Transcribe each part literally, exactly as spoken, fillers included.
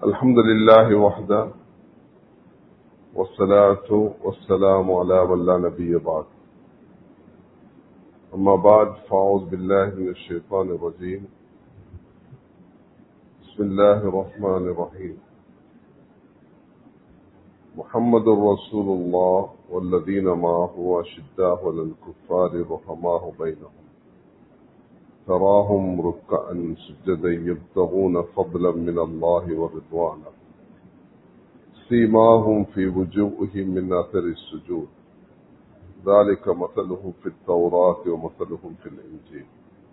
الحمد لله وحده والصلاة والسلام على من لا نبي بعد. أما بعد فأعوذ بالله من الشيطان الرجيم. بسم الله الرحمن الرحيم. محمد رسول الله والذين معه أشداء على الكفار رحماء بينهم تراهم ركعا سجدا يبتغون فضلا من الله ورضوانا سيماهم في وجوههم من أثر السجود ذلك مثلهم في التوراة ومثلهم في الإنجيل.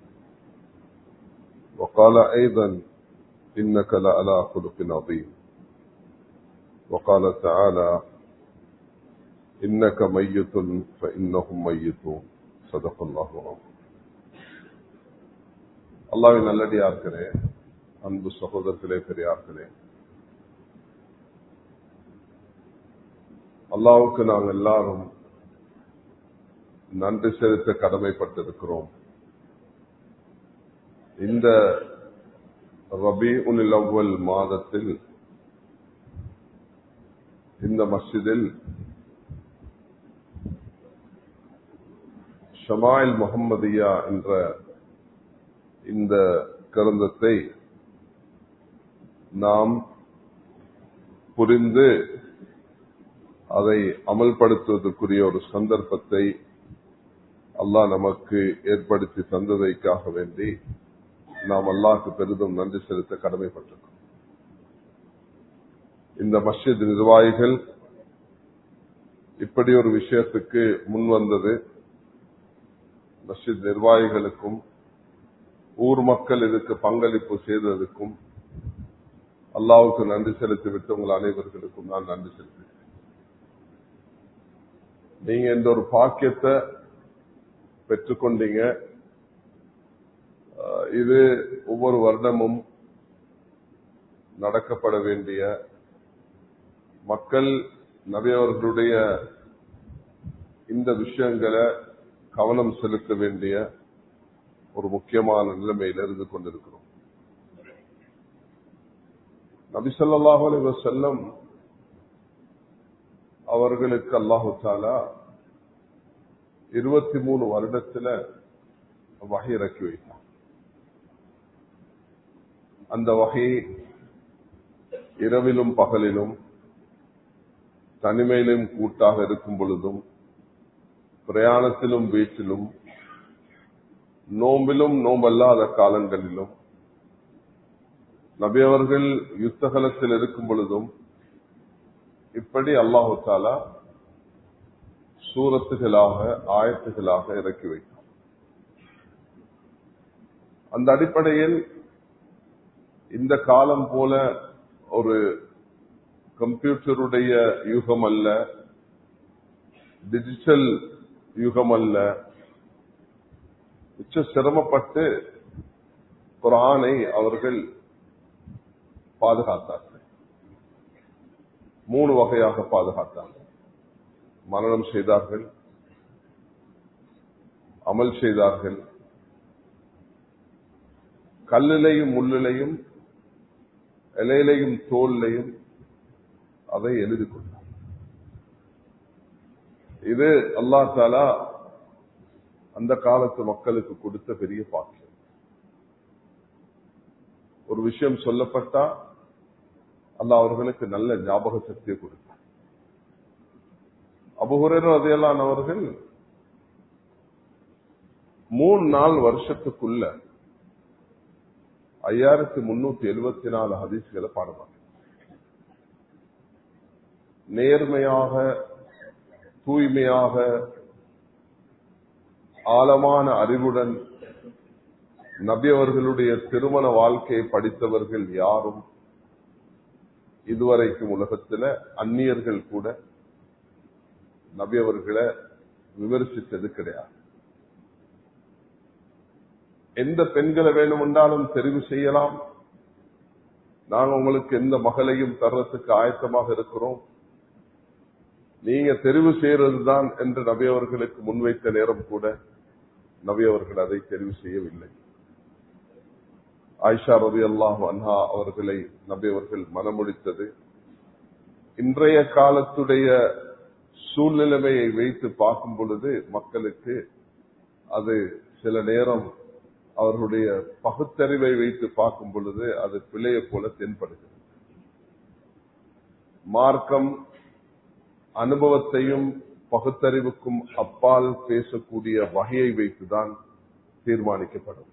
وقال أيضا إنك لعلى خلق عظيم. وقال تعالى إنك ميت فإنهم ميتون. صدق الله العظيم. அல்லாஹ்வின் நல்லடியார்களே, அன்பு சகோதரர்களே, பெரியார்களே, அல்லாஹ்வுக்கு நாங்கள் எல்லாரும் நன்றி செலுத்த கடமைப்பட்டிருக்கிறோம். இந்த ரபீஉல் அவ்வல் மாதத்தில் இந்த மஸ்ஜிதில் ஷமாயில் முஹம்மதியா என்ற இந்த கிரந்தத்தை நாம் புரிந்து அதை அமல்படுத்துவதற்குரிய ஒரு சந்தர்ப்பத்தை அல்லாஹ் நமக்கு ஏற்படுத்தி தந்ததைக்காக வேண்டி நாம் அல்லாஹ்வுக்கு பெரிதும் நன்றி செலுத்த கடமைப்பட்டிருக்கிறோம். இந்த மஸ்ஜித் நிர்வாகிகள் இப்படி ஒரு விஷயத்துக்கு முன் வந்தது மஸ்ஜித் நிர்வாகிகளுக்கும் ஊர் மக்கள் இதுக்கு பங்களிப்பு செய்ததற்கும் அல்லாஹ்வுக்கு நன்றி செலுத்திவிட்டு உங்கள் அனைவர்களுக்கும் நான் நன்றி செலுத்துகிறேன். நீங்க இந்த ஒரு பாக்கியத்தை பெற்றுக்கொண்டீங்க. இது ஒவ்வொரு வருடமும் நடக்கப்பட வேண்டிய, மக்கள் நபி அவர்களுடைய இந்த விஷயங்களை கவனம் செலுத்த வேண்டிய ஒரு முக்கியமான நிலைமையில் இருந்து கொண்டிருக்கிறோம். நபி ஸல்லல்லாஹு அலைஹி வஸல்லம் அவர்களுக்கு அல்லாஹு தஆலா இருபத்தி மூணு வருடத்துல வஹி இறக்கி வைத்தார். அந்த வஹி இரவிலும் பகலிலும், தனிமையிலும் கூட்டாக இருக்கும் பொழுதும், பிரயாணத்திலும் வீட்டிலும், நோம்பிலும் நோம்பல்லாத காலங்களிலும், நபி அவர்கள் யுத்தகலத்தில் இருக்கும் பொழுதும் இப்படி அல்லாஹு தஆலா சூரத்துகளாக, ஆயத்துகளாக இறக்கி வைத்தார். அந்த அடிப்படையில் இந்த காலம் போல ஒரு கம்ப்யூட்டருடைய யுகம் அல்ல, டிஜிட்டல் யுகம் அல்ல. மிச்ச சிரமப்பட்டு குர்ஆனை அவர்கள் பாதுகாத்தார்கள். மூணு வகையாக பாதுகாத்தார்கள். மரணம் செய்தார்கள், அமல் செய்தார்கள், கல்லிலையும் முள்ளிலையும் இலையிலையும் தோல்லையும் அதை எழுதி கொண்டார். இது அல்லாஹ் தஆலா அந்த காலத்து மக்களுக்கு கொடுத்த பெரிய பாக்கியம். ஒரு விஷயம் சொல்லப்பட்டா அல்லாஹ் அவர்களுக்கு நல்ல ஞாபக சக்தியை கொடுத்தார். அபூ ஹுரைரா ரலியல்லாஹு அன்ஹு அவர்கள் மூணு நாள் வருஷத்துக்குள்ள ஐயாயிரத்தி முன்னூத்தி எழுபத்தி நாலு ஹதீஸ்களை பாடுவாங்க. நேர்மையாக, தூய்மையாக, ஆழமான அறிவுடன் நபி அவர்களுடைய திருமண வாழ்க்கையை படித்தவர்கள் யாரும் இதுவரைக்கும் உலகத்துல அந்நியர்கள் கூட நபி அவர்களை விமர்சித்தது கிடையாது. எந்த பெண்களை வேணுமென்றாலும் தெரிவு செய்யலாம், நாங்கள் உங்களுக்கு எந்த மகளையும் தர்றதுக்கு ஆயத்தமாக இருக்கிறோம், நீங்க தெரிவு செய்யறதுதான் என்று நபி அவர்களுக்கு முன்வைத்த நேரம் கூட நபி அவர்கள் அதை தெரிவு செய்யவில்லை. ஆயிஷா ரலியல்லாஹு அன்ஹா அவர்களை நபி அவர்கள் மனமுடித்தது இன்றைய காலத்துடைய சூழ்நிலைமையை வைத்து பார்க்கும் பொழுது மக்களுக்கு அது சில நேரம் அவர்களுடைய பகுத்தறிவை வைத்து பார்க்கும் பொழுது அது பிழையை போல தென்படுகிறது. மார்க்கம் அனுபவத்தையும் பகுத்தறிவுக்கும் அப்பால் பேசக்கூடிய வகையை வைத்துதான் தீர்மானிக்கப்படும்.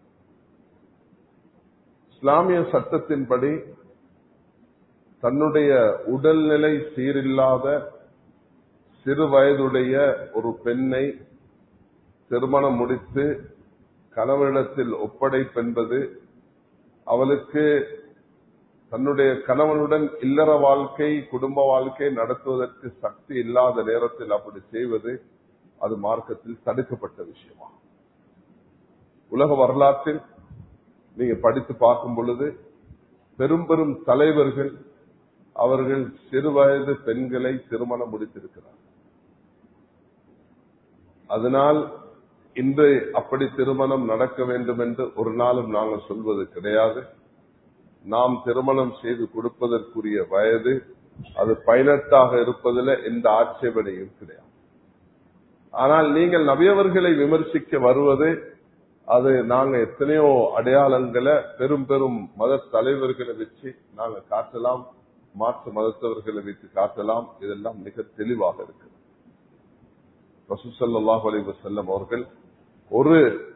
இஸ்லாமிய சட்டத்தின்படி தன்னுடைய உடல்நிலை சீரில்லாத சிறு வயதுடைய ஒரு பெண்ணை திருமணம் முடித்து கணவனிடத்தில் ஒப்படைப்பென்பது அவளுக்கு தன்னுடைய கணவனுடன் இல்லற வாழ்க்கை குடும்ப வாழ்க்கை நடத்துவதற்கு சக்தி இல்லாத நேரத்தில் அப்படி செய்வது அது மார்க்கத்தில் தடுக்கப்பட்ட விஷயமா. உலக வரலாற்றில் நீங்க படித்து பார்க்கும் பொழுது பெரும் பெரும் தலைவர்கள் அவர்கள் சிறு வயது பெண்களை திருமணம் முடித்திருக்கிறார். அதனால் இன்று அப்படி திருமணம் நடக்க வேண்டும் என்று ஒரு நாளும் நாங்கள் சொல்வது கிடையாது. நாம் திருமணம் செய்து கொடுப்பதற்குரிய வயது அது பதினெட்டாக இருப்பதில் எந்த ஆட்சேபனையும் கிடையாது. ஆனால் நீங்கள் நபியவர்களை விமர்சிக்க வருவது அது நாங்க எத்தனையோ அடையாளங்களை பெரும் பெரும் மத தலைவர்களை வச்சு நாங்க காட்டலாம், மாற்று மதத்தவர்களை வைத்து காட்டலாம். இதெல்லாம் மிக தெளிவாக இருக்கு. ரசூல் ஸல்லல்லாஹு அலைஹி வஸல்லம் அவர்கள் ஒரு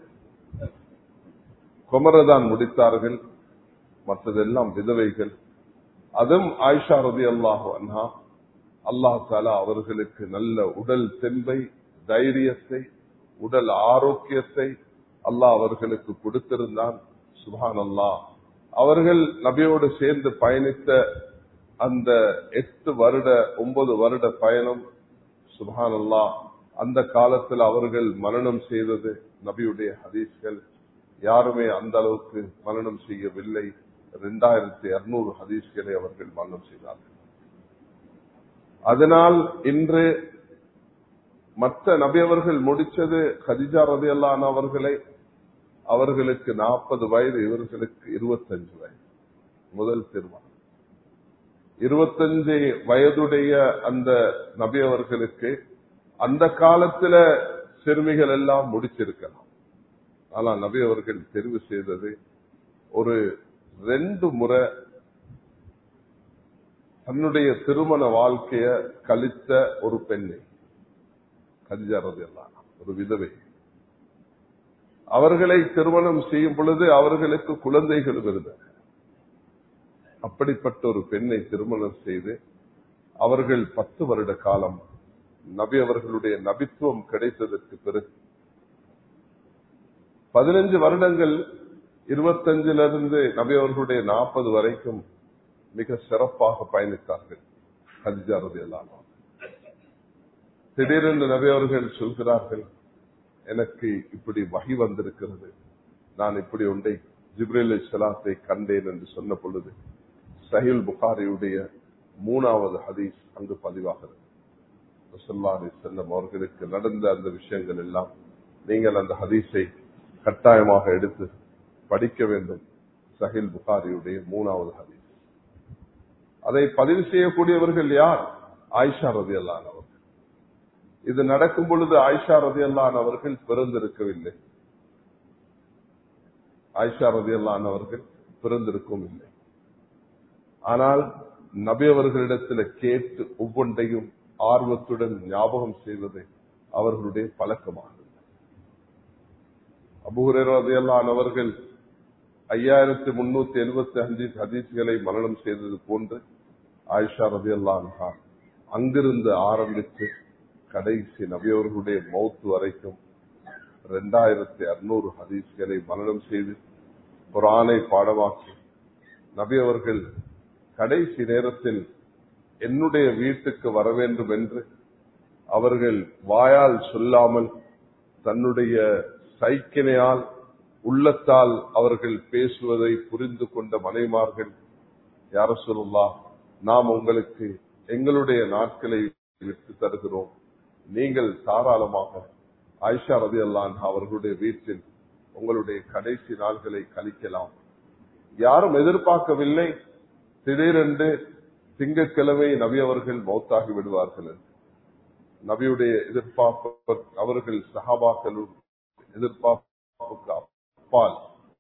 குமரதான் முடித்தார்கள், மற்றதெல்லாம் விதவைகள். அதுவும் ஆயிஷா ரலியல்லாஹு அன்ஹா அல்லாஹ் தஆலா அவர்களுக்கு நல்ல உடல் தெம்பை, தைரியத்தை, உடல் ஆரோக்கியத்தை அல்லாஹ் அவர்களுக்கு கொடுத்திருந்தான். சுப்ஹானல்லாஹ். அவர்கள் நபியோடு சேர்ந்து பயணித்த அந்த எட்டு வருட ஒன்பது வருட பயணம், சுப்ஹானல்லாஹ், அந்த காலத்தில் அவர்கள் மரணம் செய்தது நபியுடைய ஹதீஸ்கள் யாருமே அந்த அளவுக்கு மரணம் செய்யவில்லை. இரண்டாயிரத்தி அறுநூறு ஹதீஸ்களை அவர்கள் மரணம் செய்தார்கள். அதனால் இன்று மற்ற நபி அவர்கள் முடிச்சது கதீஜா ரலியல்லாஹு அன்ஹா அவர்களை, அவர்களுக்கு நாற்பது வயது, இவர்களுக்கு இருபத்தஞ்சு வயது. முதல் திருமணம் இருபத்தஞ்சு வயதுடைய அந்த நபி அவர்களுக்கு அந்த காலத்துல சிறுமிகள் எல்லாம் முடிச்சிருக்கலாம். ஆனால் நபி அவர்கள் தெரிவு செய்தது ஒரு ரெண்டு முறை தன்னுடைய திருமண வாழ்க்கைய கழித்த ஒரு பெண்ணை, கதீஜா ரலியல்லாஹு அன்ஹா, ஒரு விதவை. அவர்களை திருமணம் செய்யும் பொழுது அவர்களுக்கு குழந்தைகள் இருந்தன. அப்படிப்பட்ட ஒரு பெண்ணை திருமணம் செய்து அவர்கள் பத்து வருட காலம் நபி அவர்களுடைய நபித்துவம் கிடைத்ததற்கு பிறகு பதினஞ்சு வருடங்கள், இருபத்தஞ்சிலிருந்து நபி அவர்களுடைய நாற்பது வரைக்கும் மிக சிறப்பாக பயணித்தார்கள் கதீஜா ரலியல்லாஹு அன்ஹா. திடீரென்று நபி அவர்கள் சொல்கிறார்கள், எனக்கு இப்படி வஹி வந்திருக்கிறது, நான் இப்படி ஒன்றை ஜிப்ரீல் அலைஹிஸ்ஸலாத்தை கண்டேன் என்று சொன்ன பொழுது சஹீஹ் புகாரியுடைய மூணாவது ஹதீஸ் அங்கு பதிவாகிறது. ஸல்லல்லாஹு அலைஹி வஸல்லம் அவர்களுக்கு நடந்த அந்த விஷயங்கள் எல்லாம் நீங்கள் அந்த ஹதீஸை கட்டாயமாக எடுத்து படிக்க வேண்டும். சஹீஹ் புகாரியுடைய மூணாவது ஹதீஸ். அதை பதிவு செய்யக்கூடியவர்கள் யார்? ஆயிஷா ரலியல்லாஹு அன்ஹா அவர்கள். இது நடக்கும் பொழுது ஆயிஷா ரலியல்லாஹு அன்ஹா அவர்கள் பிறந்திருக்கவில்லை. ஆயிஷா ரலியல்லாஹு அன்ஹா அவர்கள் பிறந்திருக்கும் இல்லை. ஆனால் நபி அவர்களிடத்தில் கேட்டு ஒவ்வொன்றையும் ஆர்வத்துடன் ஞாபகம் செய்வது அவர்களுடைய பழக்கமாக. அபூ ஹுரைரா ரலியல்லாஹு அன்ஹு அவர்கள் ஐயாயிரத்தி முன்னூத்தி எழுபத்தி அஞ்சு ஹதீஸ்களை மரணம் செய்தது போன்று ஆயிஷா ரலியல்லாஹு அன்ஹா அங்கிருந்து ஆரம்பித்து கடைசி நபி அவர்களுடைய மௌத் வரைக்கும் இரண்டாயிரத்தி அறுநூறு ஹதீஸ்களை மரணம் செய்து குர்ஆனை பாடமாக்கி நபி அவர்கள் கடைசி நேரத்தில் என்னுடைய வீட்டுக்கு வர வேண்டும் என்று அவர்கள் வாயால் சொல்லாமல் தன்னுடைய சைக்கினையால் உள்ளத்தால் அவர்கள் பேசுவதை புரிந்து கொண்ட மனைமார்கள், யா ரசூலுல்லாஹ், நாம் உங்களுக்கு எங்களுடைய நாட்களை விட்டு தருகிறோம், நீங்கள் தாராளமாக ஆயிஷா ரலியல்லாஹு அன்ஹா அவர்களுடைய வீட்டில் உங்களுடைய கடைசி நாள்களை கழிக்கலாம் யாரும் எதிர்பார்க்கவில்லை திடீரென்று திங்கட்கிழமை நபி அவர்கள் மௌத்தாகி விடுவார்கள். நபியுடைய எதிர்பார்ப்பு அவர்கள் சஹாபாக்களும் எதிர்பார்ப்புக்கு அப்பால்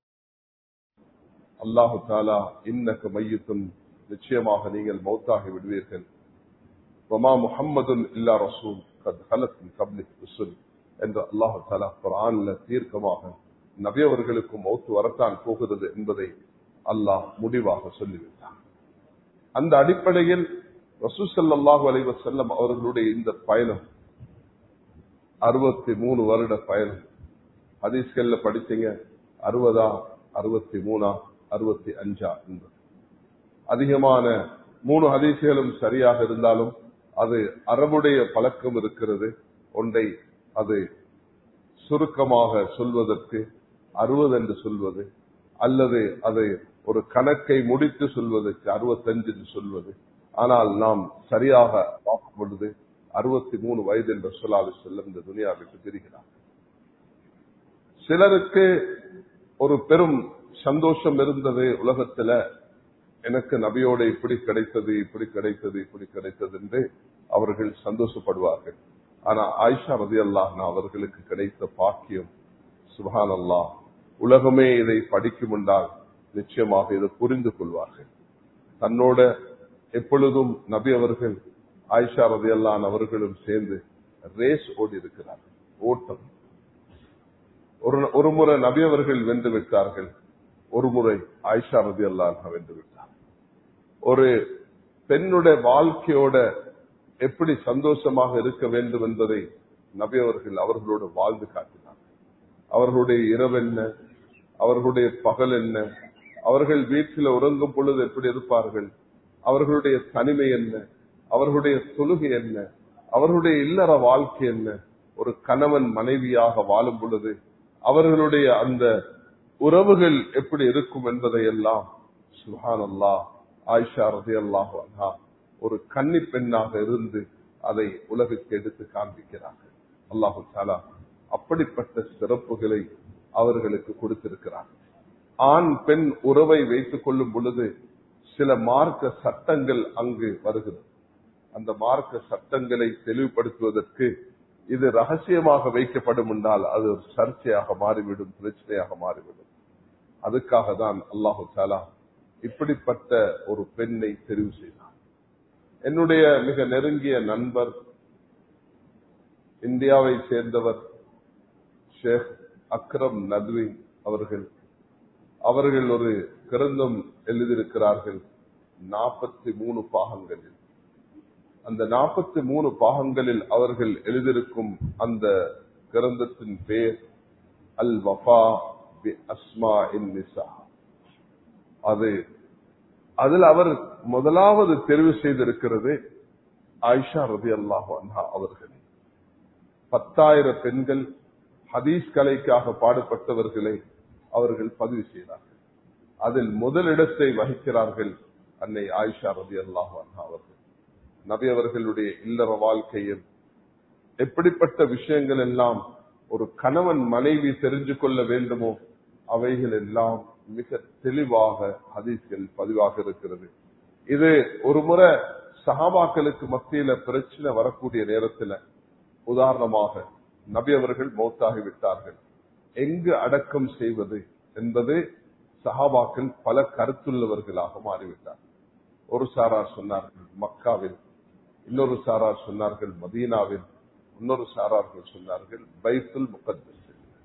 அல்லாஹு தாலா இன்னக மையத்தும் நிச்சயமாக நீங்கள் மௌத்தாகி விடுவீர்கள். வமா முஹம்மதுன் இல்லா ரசூல் கத் ஹலத் மின் கப்லிஹி ருசுல் என்று அல்லாஹு தாலா குர்ஆனில் தீர்க்கமாக நபி அவர்களுக்கும் மௌத்து வரத்தான் போகிறது என்பதை அல்லாஹ் முடிவாக சொல்லிவிட்டார். அந்த அடிப்படையில் ரசூல் ஸல்லல்லாஹு அலைஹி வஸல்லம் அவர்களுடைய இந்த பயணம் அறுபத்தி மூணு வருட பயணம். ஹதீஸ்கள்ல படிச்சீங்க அறுபதா அறுபத்தி மூணா அறுபத்தி அஞ்சா என்பது அதிகமான மூணு ஹதீஸ்களும் சரியாக இருந்தாலும் அது அரபுடைய பழக்கம் இருக்கிறது. ஒன்றை அது சுருக்கமாக சொல்வதற்கு அறுபது என்று சொல்வது, அல்லது அதை ஒரு கணக்கை முடித்து சொல்வதற்கு அறுபத்தஞ்சு என்று சொல்வது. ஆனால் நாம் சரியாக பார்க்கும் பொழுது அறுபத்தி மூணு வயது என்ற சொல்லாது செல்லும் இந்த துனியாவிற்கு பிரிகிறார். சிலருக்கு ஒரு பெரும் சந்தோஷம் இருந்தது, உலகத்துல எனக்கு நபியோட இப்படி கிடைத்தது இப்படி கிடைத்தது இப்படி கிடைத்தது என்று அவர்கள் சந்தோஷப்படுவார்கள். ஆனா ஆயிஷா ரலியல்லாஹு அன்ஹா அவர்களுக்கு கிடைத்த பாக்கியம் சுப்ஹானல்லாஹ், உலகமே இதை படிக்கும் என்றால் நிச்சயமாக இதை புரிந்து கொள்வார்கள். தன்னோட எப்பொழுதும் நபி அவர்கள் ஆயிஷா ரலியல்லாஹு அன்ஹா அவர்களும் சேர்ந்து ரேஸ் ஓடி இருக்கிறார்கள், ஓட்டம். ஒரு ஒரு முறை நபி அவர்கள் வென்று விட்டார்கள், ஒரு முறை ஆயிஷா ரலியல்லாஹு அன்ஹா வென்று விட்டார். ஒரு பெண்ணுடைய வாழ்க்கையோட எப்படி சந்தோஷமாக இருக்க வேண்டும் என்பதை நபி அவர்கள் அவர்களோடு வாழ்ந்து காட்டினார். அவர்களுடைய இரவு என்ன, அவர்களுடைய பகல் என்ன, அவர்கள் வீட்டில் உறங்கும் பொழுது எப்படி இருப்பார்கள், அவர்களுடைய தனிமை என்ன, அவர்களுடைய தொழுகை என்ன, அவர்களுடைய இல்லற வாழ்க்கை என்ன, ஒரு கணவன் மனைவியாக வாழும் பொழுது அவர்களுடைய அந்த உறவுகள் எப்படி இருக்கும் என்பதை எல்லாம் சுப்ஹானல்லாஹ் ஆயிஷா ரலியல்லாஹு அன்ஹா ஒரு கன்னி பெண்ணாக இருந்து அதை உலகுக்கு எடுத்து காண்பிக்கிறார்கள். அல்லாஹு தஆலா அப்படிப்பட்ட சிறப்புகளை அவர்களுக்கு கொடுத்திருக்கிறார். ஆண் பெண் உறவை வைத்துக் கொள்ளும் பொழுது சில மார்க்க சட்டங்கள் அங்கு வருகிறது. அந்த மார்க்க சட்டங்களை தெளிவுபடுத்துவதற்கு இது ரகசியமாக வைக்கப்படும் என்றால் அது ஒரு சர்ச்சையாக மாறிவிடும், பிரச்சனையாக மாறிவிடும். அதுக்காக தான் அல்லாஹு தஆலா இப்படிப்பட்ட ஒரு பெண்ணை தெரிவு செய்தார். என்னுடைய மிக நெருங்கிய நண்பர், இந்தியாவை சேர்ந்தவர், ஷேக் அக்ரம் நத்வி அவர்கள் அவர்கள் ஒரு கிரந்தம் எழுதியிருக்கிறார்கள் நாற்பத்தி மூணு பாகங்களில். அந்த நாற்பத்தி மூணு பாகங்களில் அவர்கள் எழுதியிருக்கும் அந்த கிரந்தத்தின் பேர் அல் வஃபா பி அஸ்மா இன் நிசா. அது அதில் அவர் முதலாவது தெரிவு செய்திருக்கிறது ஆயிஷா ரலியல்லாஹு அன்ஹா அவர்கள். பத்தாயிரம் பெண்கள் ஹதீஸ் கலைக்காக பாடுபட்டவர்களை அவர்கள் பதிவு செய்தார்கள். அதில் முதலிடத்தை வகிக்கிறார்கள் அன்னை ஆயிஷா ரலியல்லாஹு அன்ஹா அவர்கள். நபி அவர்களுடைய இல்லற வாழ்க்கையில் எப்படிப்பட்ட விஷயங்கள் எல்லாம் ஒரு கணவன் மனைவி தெரிஞ்சு கொள்ள வேண்டுமோ அவைகள் எல்லாம் மிக தெளிவாக ஹதீஸ்கள் பதிவாக இருக்கிறது. இது ஒரு முறை சஹாபாக்களுக்கு மத்தியில பிரச்சனை வரக்கூடிய நேரத்தில், உதாரணமாக நபி அவர்கள் மௌத்தாகி விட்டார்கள், எங்கு அடக்கம் செய்வது என்பது சஹாபாக்கள் பல கருத்துள்ளவர்களாக மாறிவிட்டார். ஒரு சாரார் சொன்னார்கள் மக்காவில், இன்னொரு சாரார் சொன்னார்கள் மதீனாவில், இன்னொரு சாரார்கள் சொன்னார்கள் பைத்துல் முகத்தஸ்,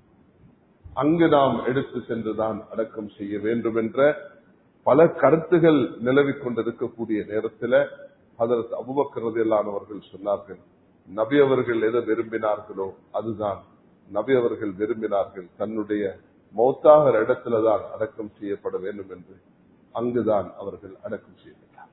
அங்கு நாம் எடுத்து சென்றுதான் அடக்கம் செய்ய வேண்டும் என்ற பல கருத்துகள் நிலவிக் கொண்டிருக்கக்கூடிய நேரத்தில் ஹஜ்ரத் அபூபக்கர் ரலியல்லாஹு அன்ஹு அவர்கள் சொன்னார்கள், நபி அவர்கள் எதை விரும்பினார்களோ அதுதான் நபி அவர்கள் விரும்பினார்கள், தன்னுடைய மௌத்தாகிற இடத்துலதான் அடக்கம் செய்யப்பட வேண்டும் என்று அங்குதான் அவர்கள் அடக்கம் செய்தார்.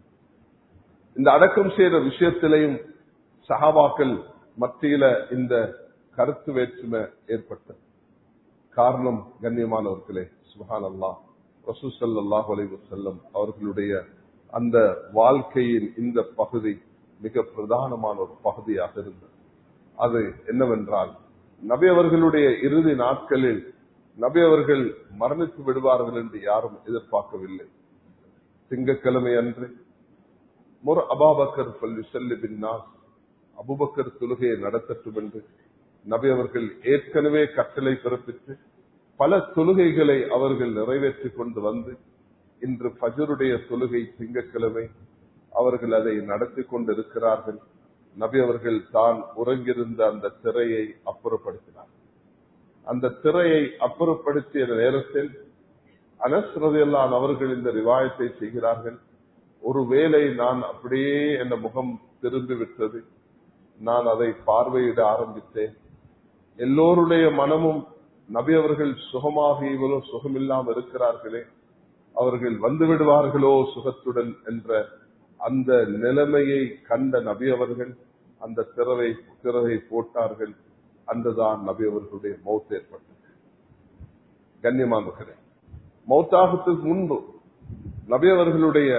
இந்த அடக்கம் செய்த விஷயத்திலையும் சஹாபாக்கள் மத்தியில இந்த கருத்து வேற்றுமை ஏற்பட்டது. காரணம் கண்ணியமானவர்களே, சுப்ஹானல்லாஹ், ரசூல் ஸல்லல்லாஹு அலைஹி வஸல்லம் அவர்களுடைய அந்த வாழ்க்கையின் இந்த பகுதி மிக பிரதானமான ஒரு பகுதியாக இருந்தது. அது என்னவென்றால், நபி அவர்களுடைய இறுதி நாட்களில் நபி அவர்கள் மரணித்து விடுவார்கள் என்று யாரும் எதிர்பார்க்கவில்லை. திங்கட்கிழமை அன்று முர் அபாபக்கர் பள்ளி செல்லு பின்னாஸ் அபுபக்கர் தொழுகையை நடத்தட்டும் என்று நபி அவர்கள் ஏற்கனவே கட்டளை பிறப்பித்து பல தொழுகைகளை அவர்கள் நிறைவேற்றிக் கொண்டு வந்து இன்று ஃபஜ்ருடைய தொழுகை திங்கட்கிழமை அவர்கள் அதை நடத்தி கொண்டிருக்கிறார்கள். நபி அவர்கள் தான் உறங்கியிருந்த அந்த திரையை அப்புறப்படுத்தினார். அந்த திரையை அப்புறப்படுத்திய நேரத்தில் அனஸ் ரலியல்லாஹு அவர்கள் இந்த ரிவாயத்தை செய்கிறார்கள். ஒருவேளை நான் அப்படியே என் முகம் திரும்பிவிட்டது, நான் அதை பார்வையிட ஆரம்பித்தேன். எல்லோருடைய மனமும் நபி அவர்கள் சுகமாக இவ்வளோ சுகமில்லாமல் இருக்கிறார்களே, அவர்கள் வந்து விடுவார்களோ சுகத்துடன் என்ற அந்த நிலைமையை கண்ட நபி அவர்கள் அந்த திறவை திறவை போட்டார்கள். அன்றுதான் நபி அவர்களுடைய மௌத் ஏற்பட்டது. கண்ணியமானவர்களே, மௌத்தாகத்துக்கு முன்பு நபி அவர்களுடைய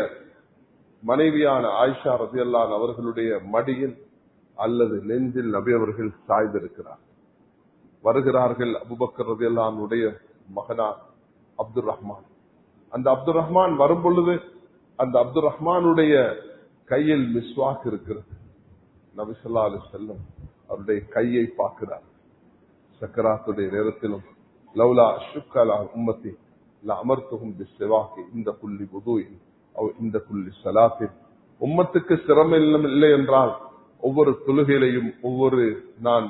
மனைவியான ஆயிஷா ரலியல்லாஹு அவர்களுடைய மடியில் அல்லது நெஞ்சில் நபி அவர்கள் சாய்ந்திருக்கிறார். வருகிறார்கள் அபூபக்கர் ரலியல்லாஹு அன்ஹுடைய மகனார் அப்துல் ரஹ்மான். அந்த அப்துல் ரஹ்மான் வரும் பொழுது அந்த அப்துல் ரஹ்மானுடைய கையில் மிஸ்வாக் இருக்கிறது. நபி ஸல்லல்லாஹு அலைஹி வஸல்லம் அவருடைய கையை பார்க்கிறார். சக்கராத்துடைய நேரத்திலும் லவ்லா அஷ்கலா உம்மத்தி லா அமர்த்துஹும் பிஸ்ஸவாகி இந்த குல்லி வுதுஇன் அவ் இந்த குல்லி ஸலாத்தின், உம்மத்துக்கு சிரமம் இல்லை என்றால் ஒவ்வொரு தொழுகையிலையும் ஒவ்வொரு நான்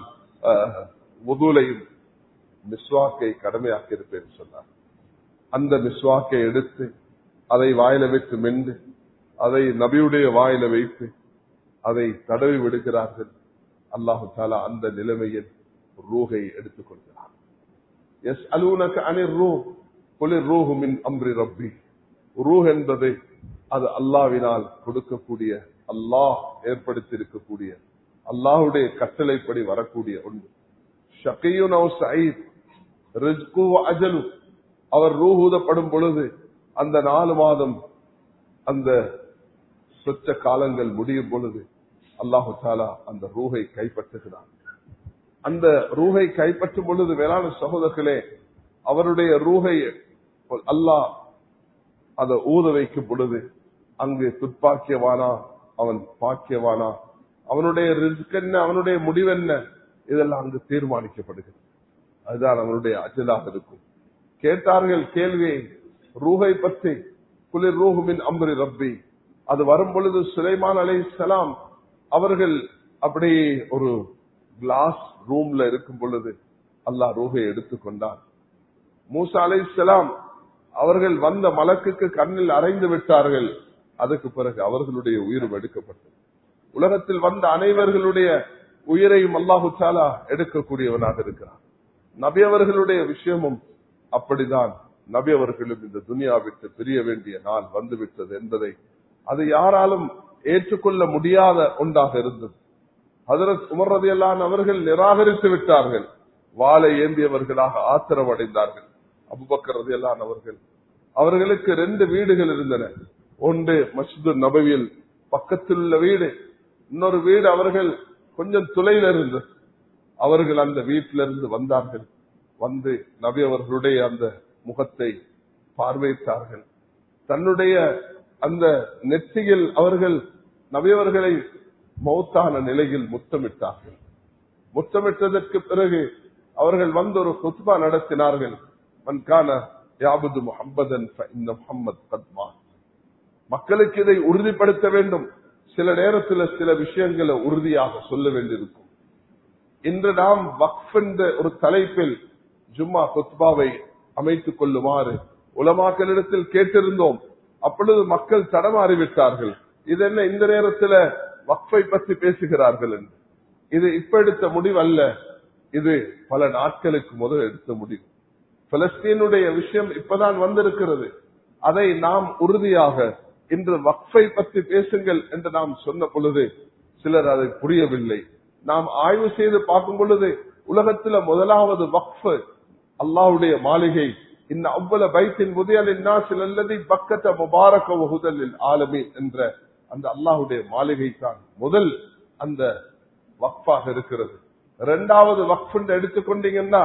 வுதுலையும் மிஸ்வாக்கை கடமையாக்கி இருப்பேன் சொன்னார். அந்த மிஸ்வாக்கை எடுத்து அதை வாயில வைத்து மென்று அதை நபியுடைய வாயில வைத்து அதை தடவி விடுகிறார்கள். அல்லாஹு தஆலா அந்த நிலைமையில் ரூஹை எடுத்துக் கொள்கிறார். யஸ்அலூனக அனிர் ரூஹ் குல் ரூஹு மின் அம்ரி ரப்பி. ரூஹ் என்பது அது அல்லாஹ்வினால் கொடுக்கக்கூடிய, அல்லாஹ் ஏற்படுத்தி இருக்கக்கூடிய, அல்லாஹ்வுடைய கட்டளைப்படி வரக்கூடிய ஒன்று. ஷகியுன் அவ் சயீத் ரிஸ்கு வ அஜலு. அவர் ரூஹ் ஊதப்படும் பொழுது அந்த நாலு மாதம் அந்த சொச்ச காலங்கள் முடியும் பொழுது அல்லாஹு தஆலா அந்த ரூஹை கைப்பற்றுகிறார். அந்த ரூஹை கைப்பற்றும் பொழுது வேளாண் சகோதரர்களே, அவருடைய ரூஹை அல்லாஹ் அதை ஊத வைக்கும் பொழுது அங்கு துப்பாக்கியவானா அவன் பாக்கியவானா, அவனுடைய ரிஸ்க் என்ன, அவனுடைய முடிவென்ன, இதெல்லாம் அங்கு தீர்மானிக்கப்படுகிறது. அதுதான் அவனுடைய அஜலாக இருக்கும். கேட்டார்கள் கேள்வியை ரூஹை பற்றி, குலிர் ரூஹு மின் அம்ரி ரப்பி. அது வரும் பொழுது சுலைமான் அலைஹிஸ்ஸலாம் அவர்கள் அப்படி ஒரு கிளாஸ் ரூம்ல இருக்கும் பொழுது அல்லாஹ் ரூஹை எடுத்துக்கொண்டார். மூசா அலைஹிஸ்ஸலாம் அவர்கள் வந்த மலக்குக்கு கண்ணில் அறைந்து விட்டார்கள். அதுக்கு பிறகு அவர்களுடைய உயிர் எடுக்கப்பட்டது. உலகத்தில் வந்த அனைவர்களுடைய உயிரையும் அல்லாஹு தஆலா எடுக்கக்கூடியவனாக இருக்கிறார். நபி அவர்களுடைய விஷயமும் அப்படிதான். நபி அவர்களும் இந்த துனியா விட்டு பிரிய வேண்டிய நாள் வந்துவிட்டது என்பதை அது யாராலும் ஏற்றுக்கொள்ள முடியாத ஒன்றாக இருந்தது. ஹஜ்ரத் உமர் ரலியல்லாஹு அன்ஹு அவர்கள் நிராகரித்து விட்டார்கள். வாளை ஏந்தியவர்களாக ஆத்திரம் அடைந்தார்கள். அபூபக்கர் ரலியல்லாஹு அன்ஹு அவர்கள் அவர்களுக்கு ரெண்டு வீடுகள் இருந்தன. ஒன்று மஸ்ஜிது நபவியில் பக்கத்தில் உள்ள வீடு, இன்னொரு வீடு அவர்கள் கொஞ்சம் தொலைவில் இருந்தது. அவர்கள் அந்த வீட்டிலிருந்து வந்தார்கள். வந்து நபி அவர்களுடைய அந்த முகத்தை பார்வையிட்டார்கள். தன்னுடைய அந்த நெற்றியில் அவர்கள் நபி அவர்களை மௌத்தான நிலையில் முத்தமிட்டார்கள். முத்தமிட்டதற்கு பிறகு அவர்கள் வந்து ஒரு குத்பா நடத்தினார்கள். மன்கான யாபுது முஹம்மதன் ஃபஇன்ன முஹம்மத் கத் மாத். மக்களுக்கு இதை உறுதிப்படுத்த வேண்டும். சில நேரத்தில் சில விஷயங்களை உறுதியாக சொல்ல வேண்டியிருக்கும். இன்று நாம் வக்ஃப் என்ற ஒரு தலைப்பில் ஜும்மா குத்பாவை அமைத்துக் கொள்ளுமாறு உலமாக்களிடத்தில் கேட்டிருந்தோம். அப்பொழுது மக்கள் தடமாறிவிட்டார்கள். இது என்ன இந்த நேரத்தில் வக்ஃபை பற்றி பேசுகிறார்கள் என்று. இது இப்ப எடுத்த முடிவு அல்ல, இது பல நாட்களுக்கு முதல் எடுத்த முடிவு. பலஸ்தீனுடைய விஷயம் இப்பதான் வந்திருக்கிறது. அதை நாம் உறுதியாக இன்று வக்ஃபை பற்றி பேசுங்கள் என்று நாம் சொன்ன பொழுது சிலர் அதை புரியவில்லை. நாம் ஆய்வு செய்து பார்க்கும் பொழுது உலகத்தில் முதலாவது வக்ஃப் அல்லாஹ்வுடைய மாளிகை, இந்த அவ்வள பைத்தின் முதலில் நாசில் அல்லது பக்கத்த முபாரக வஹுதலில் ஆலமீன் என்ற அந்த அல்லாஹ்வுடைய மாளிகை தான் முதல் அந்த வக்ஃபாக இருக்கிறது. இரண்டாவது வக்ஃப் எடுத்துக்கொண்டீங்கன்னா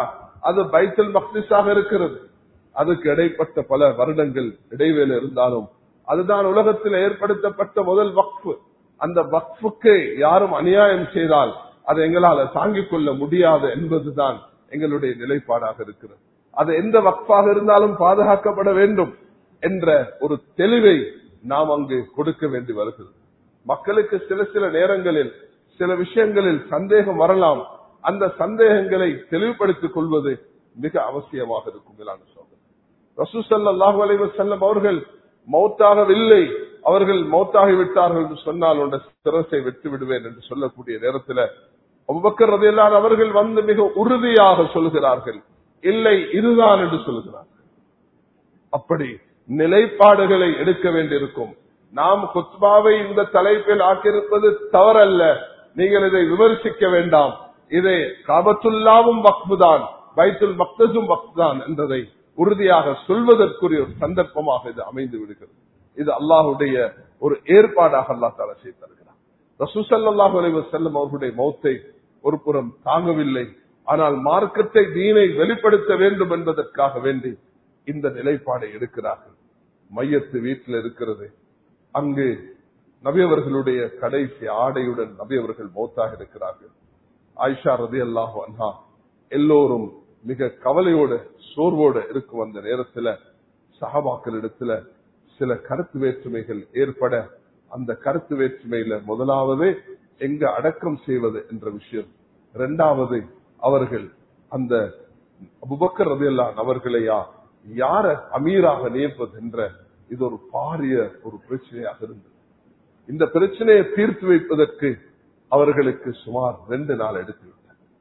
அது பைத்துல் மக்திஸாக இருக்கிறது. அதுக்கு இடைப்பட்ட பல வருடங்கள் இடைவேளை இருந்தாலும் அதுதான் உலகத்தில் ஏற்படுத்தப்பட்ட முதல் வக்ஃபு. அந்த வக்ஃபுக்கு யாரும் அநியாயம் செய்தால் அது எங்களால் தாங்கிக் கொள்ள முடியாது என்பதுதான் எங்களுடைய நிலைப்பாடாக இருக்கிறது. அது எந்த வக்ஃபாக இருந்தாலும் பாதுகாக்கப்பட வேண்டும் என்ற ஒரு தெளிவை நாம் அங்கு கொடுக்க வேண்டி வருகிறது. மக்களுக்கு சில சில நேரங்களில் சில விஷயங்களில் சந்தேகம் வரலாம். அந்த சந்தேகங்களை தெளிவுபடுத்திக் கொள்வது மிக அவசியமாக இருக்கும். ரசூல் ஸல்லல்லாஹு அலைஹி வஸல்லம் அவர்கள் மௌத்தாகவில்லை, அவர்கள் மௌத்தாகிவிட்டார்கள் என்று சொன்னால் உன்னுடைய சிரசை வெட்டி விடுவேன் என்று சொல்லக்கூடிய நேரத்தில் அபூபக்கர் ரலியல்லாஹு அன்ஹு அவர்கள் வந்து மிக உறுதியாக சொல்கிறார்கள், இல்லை இதுதான் என்று சொல்கிறார்கள். அப்படி நிலைப்பாடுகளை எடுக்க வேண்டியிருக்கும். நாம் குத்பாவை இந்த தலைப்பில் ஆக்கியிருப்பது தவறல்ல, நீங்கள் இதை விமர்சிக்க வேண்டாம். இதை காபத்துல்லாவும் வக்ஃபுதான், பைத்துல் மக்தஸும் வக்ஃபுதான் என்பதை உறுதியாக சொல்வதற்குரிய ஒரு சந்தர்ப்பமாக இது அமைந்து விடுகிறது. இது அல்லாஹுடைய ஒரு ஏற்பாடாக அல்லாஹ் தஆலா செய்து தருகிறார். ரசூல் ஸல்லல்லாஹு அலைஹி வஸல்லம் அவர்களுடைய மௌத்தை ஒரு புறம் தாங்கவில்லை, ஆனால் மார்க்கத்தை தீனை வெளிப்படுத்த வேண்டும் என்பதற்காக வேண்டி இந்த நிலைப்பாடை எடுக்கிறார்கள். மையத்து வீட்டில் இருக்கிறது, அங்கு நபியவர்களுடைய கடைசி ஆடையுடன் நபியவர்கள் மௌத்தாக இருக்கிறார்கள். ஆயிஷா ரலியல்லாஹு அன்ஹா எல்லோரும் மிக கவலையோடு சோர்வோடு இருக்கும் அந்த நேரத்தில் சஹாபாக்களிடத்துல சில கருத்து வேற்றுமைகள் ஏற்பட, அந்த கருத்து வேற்றுமையில முதலாவது எங்க அடக்கம் செய்வது என்ற விஷயம், இரண்டாவது அவர்கள் அந்த அபூபக்கர் ரலியல்லாஹு அன்ஹு அவர்களையா யார அமீராக நியமிப்பது என்ற இது ஒரு பாரிய ஒரு பிரச்சனையாக இருந்தது. இந்த பிரச்சனையை தீர்த்து வைப்பதற்கு அவர்களுக்கு சுமார் ரெண்டு நாள் எடுத்துவிட்டார்.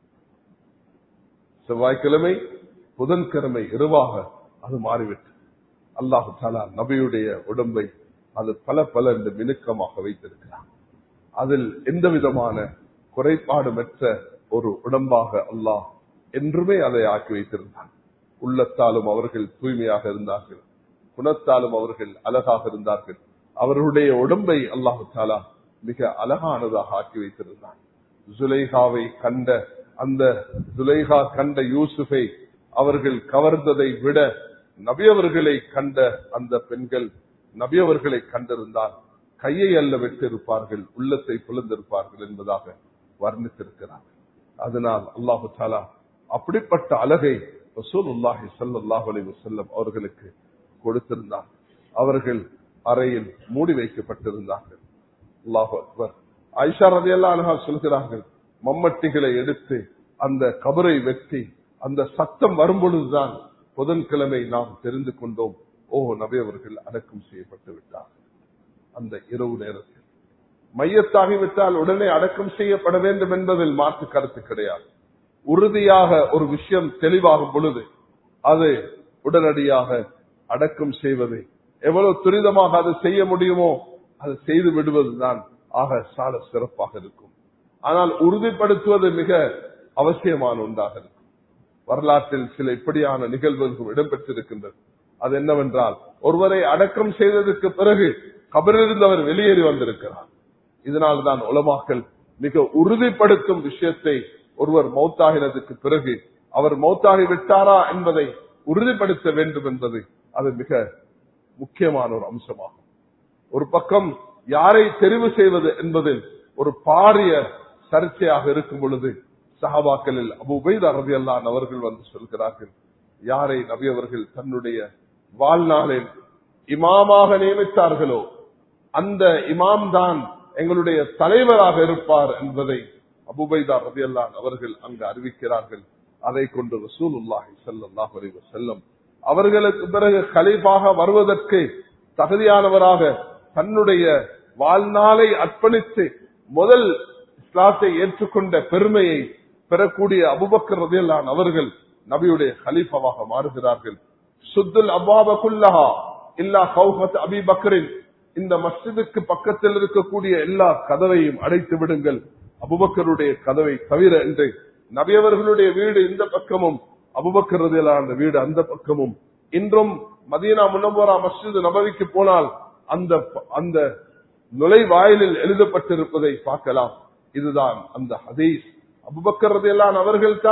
செவ்வாய்க்கிழமை புதன்கிழமை இரவாக அது மாறிவிட்டது. அல்லாஹு தஆலா நபியுடைய உடம்பை அது பல பல மினுக்கமாக வைத்திருக்கிறார். அதில் எந்த விதமான குறைபாடுமற்ற ஒரு உடம்பாக அல்லாஹ் என்றுமே அதை ஆக்கி வைத்திருந்தார். உள்ளத்தாலும் அவர்கள் தூய்மையாக இருந்தார்கள், குணத்தாலும் அவர்கள் அழகாக இருந்தார்கள். அவர்களுடைய உடம்பை அல்லாஹு தஆலா மிக அழகானதாக ஆக்கி வைத்திருந்தார். ஜுலைஹாவை கண்ட அந்த ஜுலைஹா கண்ட யூசுஃபை அவர்கள் கவர்ந்ததை விட நபியவர்களை கண்ட அந்த பெண்கள் நபியவர்களை கண்டிருந்தால் கையை அல்ல விட்டிருப்பார்கள், உள்ளத்தை புலந்திருப்பார்கள் என்பதாக வர்ணித்திருக்கிறார்கள். அதனால் அல்லாஹு தஆலா அப்படிப்பட்ட அழகை ரசூலுல்லாஹி ஸல்லல்லாஹு அலைஹி வஸல்லம் அவர்களுக்கு கொடுத்திருந்தார். அவர்கள் அறையில் மூடி வைக்கப்பட்டிருந்தார்கள். அல்லாஹு அக்பர். ஆயிஷா ரலியல்லாஹு அன்ஹா சொல்கிறார்கள், மம்மட்டிகளை எடுத்து அந்த கபரை வெட்டி அந்த சத்தம் வரும்பொழுதுதான் புதன்கிழமை நாம் தெரிந்து கொண்டோம், ஓ நபி அவர்கள் அடக்கம் செய்யப்பட்டு விட்டார். அந்த இரவு நேரத்தில் மையத்தாகிவிட்டால் உடனே அடக்கம் செய்யப்பட வேண்டும் என்பதில் மாற்று கருத்து கிடையாது. உறுதியாக ஒரு விஷயம் தெளிவாகும் பொழுது அது உடனடியாக அடக்கம் செய்வது, எவ்வளவு துரிதமாக அது செய்ய முடியுமோ அது செய்து விடுவதுதான் ஆக சால சிறப்பாக இருக்கும். ஆனால் உறுதிப்படுத்துவது மிக அவசியமான ஒன்றாக இருக்கும். வரலாற்றில் சில இப்படியான நிகழ்வுகள் இடம்பெற்றிருக்கின்றது. அது என்னவென்றால், ஒருவரை அடக்கம் செய்ததற்கு பிறகு கபரிலிருந்து அவர் வெளியேறி வந்திருக்கிறார். இதனால்தான் உலமாக்கள் மிக உறுதிப்படுத்தும் விஷயத்தை ஒருவர் மௌத்தாகினதுக்கு பிறகு அவர் மௌத்தாகி விட்டாரா என்பதை உறுதிப்படுத்த வேண்டும் என்பது அது மிக முக்கியமான ஒரு அம்சமாகும். ஒரு பக்கம் யாரை தெரிவு செய்வது என்பதில் ஒரு பாரிய சர்ச்சையாக இருக்கும் பொழுது சஹாபாக்களில் அபூ உபைதா ரலியல்லாஹு அன்ஹு அவர்கள் வந்து சொல்கிறார்கள், யாரை நபி அவர்கள் தன்னுடைய வாழ்நாளில் இமாமாக நியமித்தார்களோ அந்த இமாம் தான் எங்களுடைய தலைவராக இருப்பார் என்பதை அபூ உபைதா ரலியல்லாஹு அன்ஹு அவர்கள் அங்கு அறிவிக்கிறார்கள். அதை கொண்டு ரசூலுல்லாஹி ஸல்லல்லாஹு அலைஹி வஸல்லம் அவர்களுக்கு பிறகு கலீஃபாக வருவதற்கு தகுதியானவராக தன்னுடைய வாழ்நாளை அர்ப்பணித்து முதல் இஸ்லாத்தை ஏற்றுக்கொண்ட பெருமையை பெறக்கூடிய அபூபக்கர் ரலியல்லாஹு அன்ஹு அவர்கள் நபியுடைய கலீஃபாவாக மாறுகிறார்கள். சுத்துல் அப்வாப குல்லஹா இல்லா கௌஃபத் அபீ பக்ரின், இந்த மஸ்ஜிதுக்கு பக்கத்தில் இருக்கக்கூடிய எல்லா கதவையும் அடைத்து விடுங்கள், அபூபக்கருடைய கதவை தவிர என்று நபியவர்களுடைய வீடு இந்த பக்கமும் அபூபக்கர் ரலியல்லாஹு அன்ஹு வீடு அந்த பக்கமும். இன்றும் மதீனா முனவ்வரா மஸ்ஜித் நபவிக்கு போனால் அந்த அந்த நுழைவாயிலில் எழுதப்பட்டிருப்பதை பார்க்கலாம். இதுதான் அந்த ஹதீஸ். அபூபக்கர் ரலியல்லாஹு அன்ஹு அவர்கள் தான்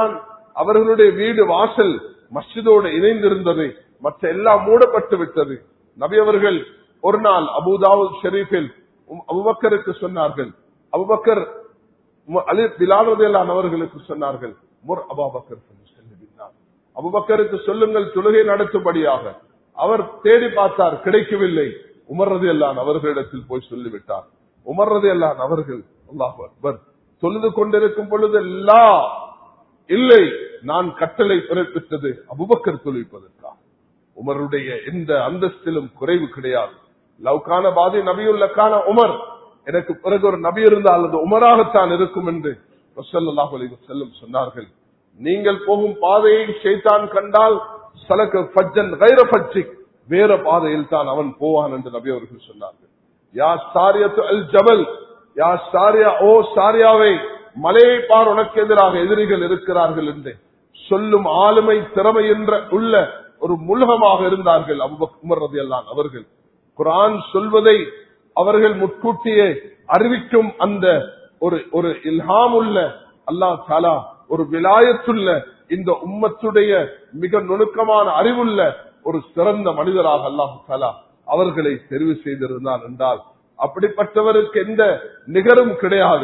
அவர்களுடைய வீடு வாசல் மஸ்ஜிதோடு இணைந்திருந்தது, மற்ற எல்லாம் மூடப்பட்டு விட்டது. நபி அவர்கள் ஒரு நாள் அபூதாவுத் ஷெரீஃபில் அபூபக்கருக்கு சொன்னார்கள், அபூபக்கர் அலி பிலால் ரலியல்லாஹு அவர்களுக்கு சொன்னார்கள், முர் அபூபக்கர் அபூபக்கருக்கு சொல்லுங்கள் தொழுகை நடத்தும்படியாக. அவர் தேடி பார்த்தார், கிடைக்கவில்லை. உமர் ரலியல்லாஹு அவர்களிடத்தில் போய் சொல்லிவிட்டார். உமர் ரலியல்லாஹு அவர்கள் அல்லாஹு அக்பர் தொழுது கொண்டிருக்கும் பொழுது எல்லா இல்லை, நான் கட்டளை பிறப்பித்தது அபூபக்கர் தொழுவிப்பதற்காக. உமருடைய எந்த அந்தஸ்திலும் குறைவு கிடையாது. லவ்கான பாதி நபியுல்லக்கான உமர், எனக்கு பிறகு ஒரு நபி இருந்தால் அது உமராகத்தான் இருக்கும் என்று ஸல்லல்லாஹு அலைஹி வஸல்லம் சொன்னார்கள். நீங்கள் போகும் பாதையை ஷைத்தான் கண்டால் சலக ஃபஜ்ஜன் கைர ஃபஜ்ஜிக், வேற பாதையில் தான் அவன் போவான் என்று நபி அவர்கள் சொன்னார்கள். யா சாரியத்து அல் ஜபல், யா சாரியா, ஓ சாரியாவை மலையை பார், உனக்கு எதிராக எதிரிகள் இருக்கிறார்கள் என்று சொல்லும் ஆளுமை திறமை என்ற உள்ள ஒரு முல்கமாக இருந்தார்கள் அபூபக்கர் உமர் ரலியல்லாஹு அவர்கள். குர்ஆன் சொல்வதை அவர்கள் முன்கூட்டியே அறிவிக்கும் அந்த ஒரு ஒரு இல்ஹாம் உள்ள, அல்லாஹ் தஆலா ஒரு விலாயத்துள்ள, இந்த உம்மத்துடைய மிக நுணுக்கமான அறிவுள்ள ஒரு சிறந்த மனிதராக அல்லாஹ் தஆலா அவர்களை தெரிவு செய்திருந்தான் என்றால் அப்படிப்பட்டவருக்கு எந்த நிகரும் கிடையாது.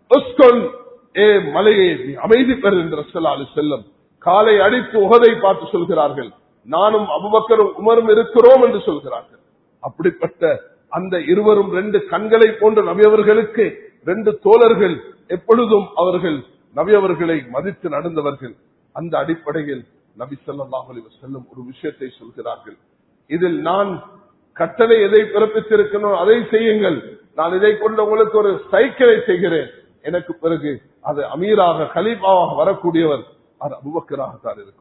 ஏ மலையே நீ அமைதி பெறு என்று ரசூலுல்லாஹி அலைஹி வஸல்லம் காலை அடித்து உஹதை பார்த்து சொல்கிறார்கள். நானும் அபூபக்கரும் உமரும் இருக்கிறோம் என்று சொல்கிறார்கள். அப்படிப்பட்ட அந்த இருவரும் ரெண்டு கண்களை போன்ற நபி அவர்களுக்கு ரெண்டு தோழர்கள், எப்பொழுதும் அவர்கள் நபி அவர்களை மதித்து நடந்தவர்கள். அந்த அடிப்படையில் நபி ஸல்லல்லாஹு அலைஹி வஸல்லம் ஒரு விஷயத்தை சொல்கிறார்கள், இதில் நான் கட்டளை எதை பிறப்பித்திருக்கணும் அதை செய்யுங்கள், நான் இதை கொண்டு உங்களுக்கு ஒரு சைக்கிளை செய்கிறேன், எனக்கு பிறகு அது அமீராக கலீஃபாவாக வரக்கூடியவர் அது அபூபக்கராகத்தான் இருக்கும்.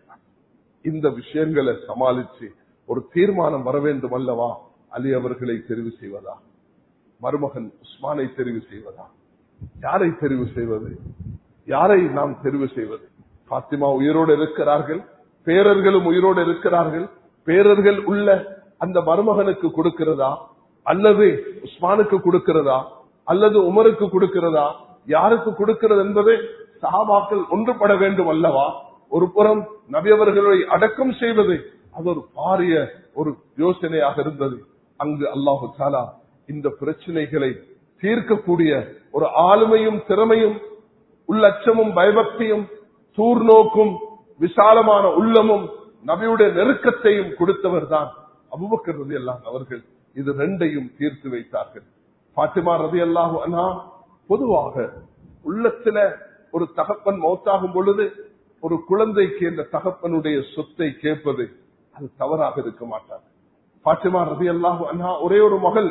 இந்த விஷயங்களை சமாளித்து ஒரு தீர்மானம் வர வேண்டும் அல்லவா? அலி அவர்களை தெரிவு செய்வதா, மருமகன் உஸ்மானை தெரிவு செய்வதா, யாரை தெரிவு செய்வது, யாரை நாம் தெரிவு செய்வது? பாத்திமா உயிரோடு இருக்கிறார்கள், பேரர்களும் உயிரோடு இருக்கிறார்கள். பேரர்கள் உள்ள அந்த மருமகனுக்கு கொடுக்கிறதா, அல்லது உஸ்மானுக்கு கொடுக்கிறதா, அல்லது உமருக்கு கொடுக்கிறதா, யாருக்கு கொடுக்கிறது என்பது சஹாபாக்கள் ஒன்றுபட வேண்டும் அல்லவா? ஒரு புறம் நபி அவர்களை அடக்கம் செய்வது அது ஒரு பாரிய ஒரு யோசனையாக இருந்தது. அங்கு அல்லாஹு தஆலா இந்த பிரச்சனைகளை தீர்க்கக்கூடிய ஒரு ஆளுமையும் திறமையும் உள்ளச்சமும் பயபக்தியும் தூர்நோக்கும் விசாலமான உள்ளமும் நபியுடைய நெருக்கத்தையும் கொடுத்தவர் தான் அபூபக்கர் ரலியல்லாஹு அவர்கள். இது ரெண்டையும் தீர்த்து வைத்தார்கள். பாத்திமா ரலியல்லாஹு அன்ஹா பொதுவாக உள்ளத்துல ஒரு தகப்பன் மௌத்தாகும் பொழுது ஒரு குழந்தைக்கு இந்த தகப்பனுடைய சொத்தை கேட்பது அது தவறாக இருக்க மாட்டார். பாத்திமா ரலியல்லாஹு அன்ஹா ஒரே ஒரு மகள்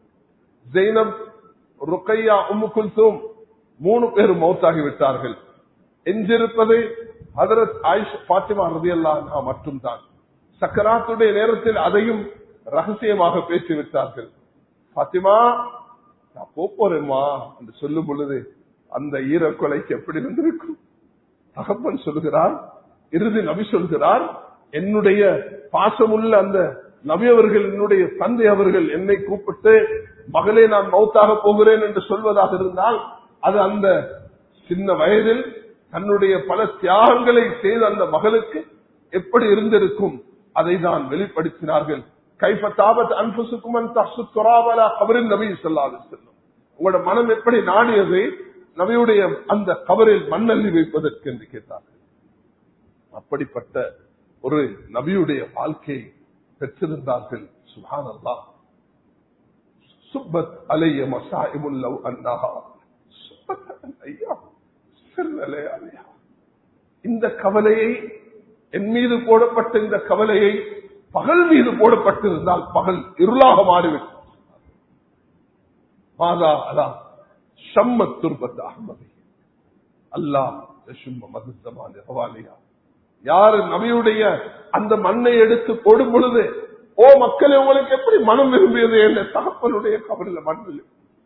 ஜெய்னப், ருக்கையா, உம்மு குல்சூம் மூணு பேரும் மௌத்தாகி விட்டார்கள். எஞ்சிருப்பது ஹஜ்ரத் ஆயிஷா பாத்திமா ரலியல்லாஹு அன்ஹா மட்டும் தான். சக்கராத்துடைய நேரத்தில் அதையும் ரகசியமாக பேசிவிட்டார்கள். பாத்திமா நான் போறேம்மா என்று சொல்லும் பொழுது அந்த ஈரக்கொலைக்கு எப்படி இருந்திருக்கும்? தகப்பன் சொல்கிறார், இறுதி நபி சொல்கிறார், என்னுடைய பாசமுள்ள அந்த நபி அவர்கள், என்னுடைய தந்தை அவர்கள் என்னை கூப்பிட்டு மகளே நான் மௌத்தாக போகிறேன் என்று சொல்வதாக இருந்தால் அது அந்த சின்ன வயதில் தன்னுடைய பல தியாகங்களை செய்த அந்த மகளுக்கு எப்படி இருந்திருக்கும்? அதை தான் வெளிப்படுத்தினார்கள். கைஃப தாபத் அன்ஃபுசுக்கும் அன் தஹ்சு துராப அலா கபரின் நபி ஸல்லல்லாஹு அலைஹி வஸல்லம், உங்களோட மனம் எப்படி நாடியது நபியுடைய அந்த கபரில் மண்ணள்ளி வைப்பதற்கு என்று கேட்டார்கள். அப்படிப்பட்ட ஒரு நபியுடைய வாழ்க்கையை பெற்றிருந்தார்கள். சுப்ஹானல்லாஹ். சுப்பத் அலைய மஸாயிபுல் லவ் அன்னஹா சுப்பத் அலையா சிர்ரலே அலையா. இந்த கவலையை, என் மீது போடப்பட்ட இந்த கவலையை பகல் மீது போடப்பட்டிருந்தால் பகல் இருளாக மாறிவிட்டது. மாதா அலா ஷம்மத் துர்பத் அஹ்மதி அல்லாஹ் யஷும்ம மதுஸமான் ஹவாலியா. யார் நபியுடைய அந்த மண்ணை எடுத்து போடும் பொழுது, ஓ மக்களே உங்களுக்கு எப்படி மனம் விரும்பியது? என்ற தகப்பனுடைய கபரில் மண்ணில்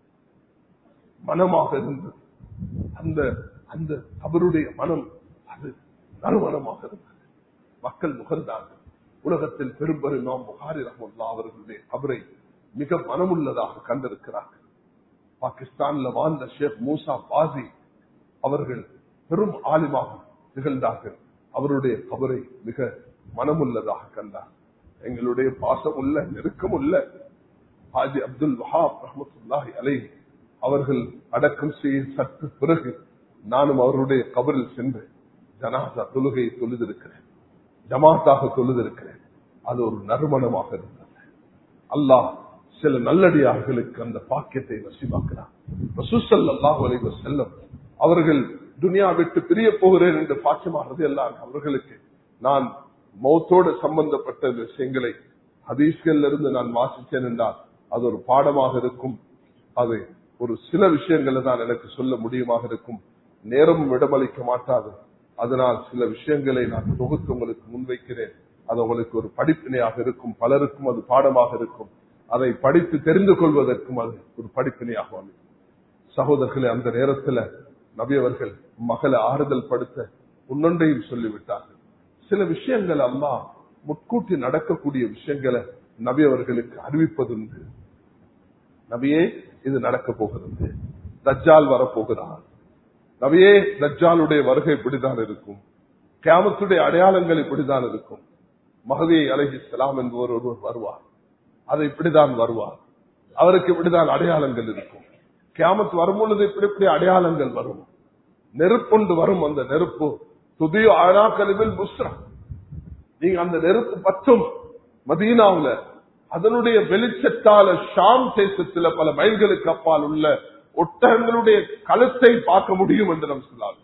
மனமாக இருந்தது. அந்த அந்த கபருடைய மனம் அது நறுமணமாக இருந்தது. மக்கள் நுகர்ந்தார்கள். உலகத்தில் பெரும்பெரும் இமாம் புகாரி ரஹ்மத்துல்லாஹி அவர்களுடைய கபரை மிக மனமுள்ளதாக கண்டிருக்கிறார்கள். பாகிஸ்தான்ல வாழ்ந்த ஷேக் மூசா பாசி அவர்கள் பெரும் ஆலிமாகும் நிகழ்ந்தார்கள். அவருடைய கபரை மிக மனமுள்ளதாக கண்டார். எங்களுடைய பாசம் உள்ள நெருக்கம் உள்ள ஹாஜி அப்துல் வஹாப் ரஹ்மத்துல்லாஹி அலைஹி அவர்கள் அடக்கம் செய்ய சற்று பிறகு நானும் அவருடைய கபரில் சென்று ஜனாசா தொழுகையை தொழுதிருக்கிறேன், ஜமாத்தாக தொழுதிருக்கிறேன். அது ஒரு நறுமணமாக இருந்தது. அல்லாஹ் சில நல்லடியார்களுக்கு அந்த பாக்கியத்தை நசீபாக்கிறார். ரசூல் ஸல்லல்லாஹு அலைஹி வஸல்லம் அவர்கள் துனியா விட்டு பிரிய போகிறேன் என்று பாத்திமா ரலியல்லாஹு அவர்களுக்கு நான் மௌத்தோடு சம்பந்தப்பட்ட விஷயங்களை ஹதீஸ்கள்ல இருந்து நான் வாசித்தேன் என்றால் அது ஒரு பாடமாக இருக்கும். அது ஒரு சில விஷயங்களை தான் எனக்கு சொல்ல முடியுமாக இருக்கும். நேரமும் இடமளிக்க மாட்டாது. அதனால் சில விஷயங்களை நான் தொகுத்து உங்களுக்கு முன்வைக்கிறேன். அது உங்களுக்கு ஒரு படிப்பினையாக இருக்கும். பலருக்கும் அது பாடமாக இருக்கும். அதை படித்து தெரிந்து கொள்வதற்கும் அது ஒரு படிப்பினையாக அமைக்கும். சகோதரர்களே, அந்த நேரத்தில் நபி அவர்கள் மகளை ஆறுதல் படுத்த முன்னொன்றையும் சொல்லிவிட்டார்கள். சில விஷயங்கள் அல்லாஹ் முட்கூட்டி நடக்கக்கூடிய விஷயங்களை நபி அவர்களுக்கு அறிவிப்பதுண்டு. நபியே, இது நடக்க போகிறது, தஜ்ஜால் வரப்போகிறார். நபியே, தஜ்ஜாலுடைய வருகை இப்படிதான் இருக்கும், கியாமத்துடைய அடையாளங்கள் இப்படிதான் இருக்கும். மஹதி அலைஹிஸ்ஸலாம் என்பவர் ஒருவர் வருவார், அதை இப்படிதான் வருவார், அவருக்கு இப்படிதான் அடையாளங்கள் இருக்கும். கியாமத் வரும் பொழுது இப்படி இப்படி அடையாளங்கள் வரும். நெருப்புண்டு வரும். அந்த நெருப்பு துதியோ ஆனாக்கலிபில் புஸ்ரா, நீங்க அந்த நெருப்பு பற்றும் மதீனாவுல அதனுடைய வெளிச்சத்தால ஷாம் தேசத்துல பல மைல்களுக்கு அப்பால் உள்ள ஒட்டகங்களுடைய கழுத்தை பார்க்க முடியும் என்று நம் சொல்லார்.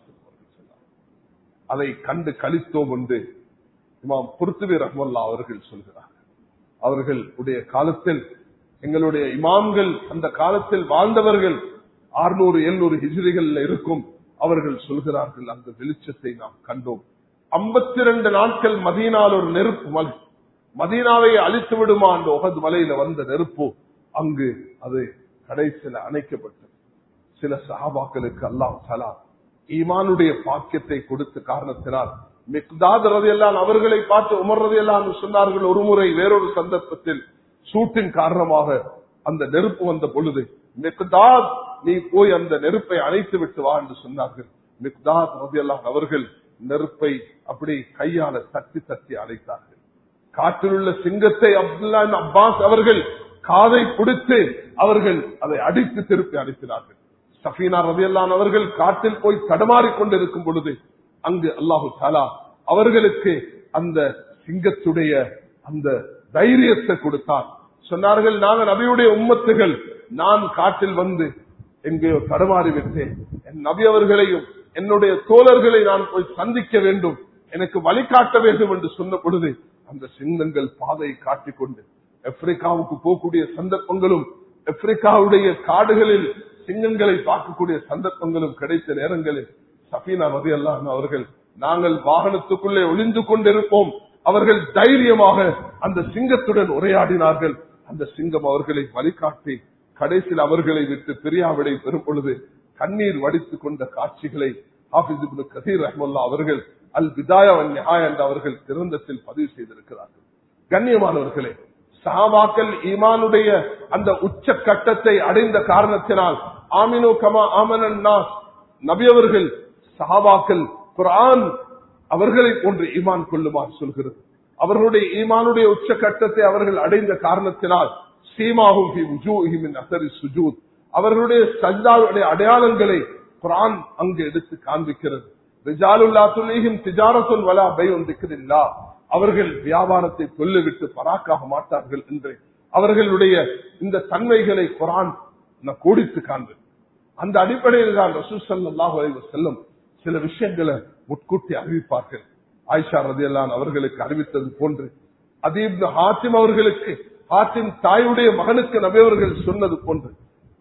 அதை கண்டு கழித்தோம் என்று இமாம் குர்துபி ரஹ்மத்துல்லாஹி அவர்கள் சொல்கிறார்கள். அவர்களுடைய காலத்தில் எங்களுடைய இமாம்கள் அந்த காலத்தில் வாழ்ந்தவர்கள் அறுநூறு எழுநூறு ஹிஜ்ரிகள் இருக்கும். அவர்கள் சொல்கிறார்கள், அந்த வெளிச்சத்தை நாம் கண்டோம். ஐம்பத்தி இரண்டு நாட்கள் மதீனாவில் ஒரு நெருப்பு மலை, மதீனாவை அழித்து விடுமா அந்த உஹது மலையில வந்த நெருப்பு அங்கு அது கடைசியில் அணைக்கப்பட்டது. சில சஹாபாக்களுக்கு அல்லாஹ் தஆலா ஈமானுடைய பாக்கியத்தை கொடுத்த காரணத்தினால் மிக்தாத் ரலியல்லாஹு அன்ஹு அவர்களை பார்த்து உமர் ரலியல்லாஹு அன்ஹு சொன்னார்கள், ஒரு முறை வேறொரு சந்தர்ப்பத்தில் சூட்டின் காரணமாக அந்த நெருப்பு வந்த பொழுது, மிக்தாத் நீ போய் அந்த நெருப்பை அணைத்து விட்டு வா என்று சொன்னார்கள். மிக்தாத் ரலியல்லாஹு அன்ஹு அவர்கள் நெருப்பை அப்படி கையால தட்டி தட்டி அணைத்தார்கள். காற்றில் உள்ள சிங்கத்தை அப்துல்லா இப்னு அப்பாஸ் அவர்கள் காதை பிடித்து அவர்கள் அதை அடித்து திருப்பி அனுப்பினார்கள். சஃபீனா ரலியல்லாஹு அன்ஹா அவர்கள் காற்றில் போய் தடமாறிக் கொண்டிருக்கும் பொழுது அங்கு அல்லாஹு தஆலா அவர்களுக்கு அந்த சிங்கத்துடைய அந்த தைரியத்தை கொடுத்தார். சொன்னார்கள், நாங்கள் நபியுடைய உம்மத்துகள், நான் காற்றில் வந்து எங்கேயோ தடமாறி விட்டேன், என் நபி அவர்களையும் என்னுடைய தோழர்களை நான் போய் சந்திக்க வேண்டும், எனக்கு வழிகாட்ட வேண்டும் என்று சொன்ன பொழுது அந்த சிங்கங்கள் பாதையை காட்டிக்கொண்டு ஆப்பிரிக்காவுக்கு போகக்கூடிய சந்தர்ப்பங்களும் ஆப்பிரிக்காவுடைய காடுகளில் சிங்கங்களை பார்க்கக்கூடிய சந்தர்ப்பங்களும் கிடைத்த நேரங்களில் சஃபீனா ரலியல்லாஹு அன்ஹா அவர்கள், நாங்கள் வாகனத்துக்குள்ளே ஒளிந்து கொண்டிருப்போம், அவர்கள் தைரியமாக அந்த சிங்கத்துடன் உரையாடினார்கள். அந்த சிங்கம் அவர்களை வழிகாட்டி கடைசியில் அவர்களை விட்டு பிரியாவிடை பெறும் பொழுது கண்ணீர் வடித்துக் கொண்ட காட்சிகளை ஹாஃபிஸ் இப்னு கஸீர் ரஹ்மத்துல்லாஹி அவர்கள் அல் பிதாயா வன் நிஹாயா என்ற அவர்கள் கிரந்தத்தில் பதிவு செய்திருக்கிறார்கள். கண்ணியமானவர்களே, சஹாபாக்கள் ஈமானுடைய அந்த உச்ச கட்டத்தை அடைந்த காரணத்தினால் ஆமினு கமா ஆமனன் நாஸ், நபி அவர்கள் சஹாபாக்கள் குர்ஆன் அவர்களை போன்று ஈமான் கொள்ளுமாறு சொல்கிறது. அவர்களுடைய ஈமானுடைய உச்ச கட்டத்தை அவர்கள் அடைந்த காரணத்தினால் சீமாஹும் ஃபீ வுஜூஹிஹிம் மின் அஸரி ஸுஜூத், அவர்களுடைய சஜ்தாவுடைய அடையாளங்களை குர்ஆன் அங்கு எடுத்து காண்பிக்கிறது. ரிஜாலுல் லா துல்ஹிம் திஜாரத்துன் வலா பைஉன் திக்ரில்லாஹ், அவர்கள் வியாபாரத்தை சொல்லிவிட்டு பராக்காக மாட்டார்கள் என்று அவர்களுடைய இந்த தன்மைகளை குர்ஆன் கோடித்து காண்பது. அந்த அடிப்படையில் தான் ரசூல் ஸல்லல்லாஹு அலைஹி வஸல்லம் சில விஷயங்களை முட்கூட்டி அறிவிப்பார்கள். ஆயிஷா ரலியல்லாஹு அன்ஹா அவர்களுக்கு அறிவித்தது போன்று அதீ இப்னு ஹாத்திம் அவர்களுக்கு, ஹாத்திம் தாயுடைய மகனுக்கு நபி அவர்கள் சொன்னது போன்று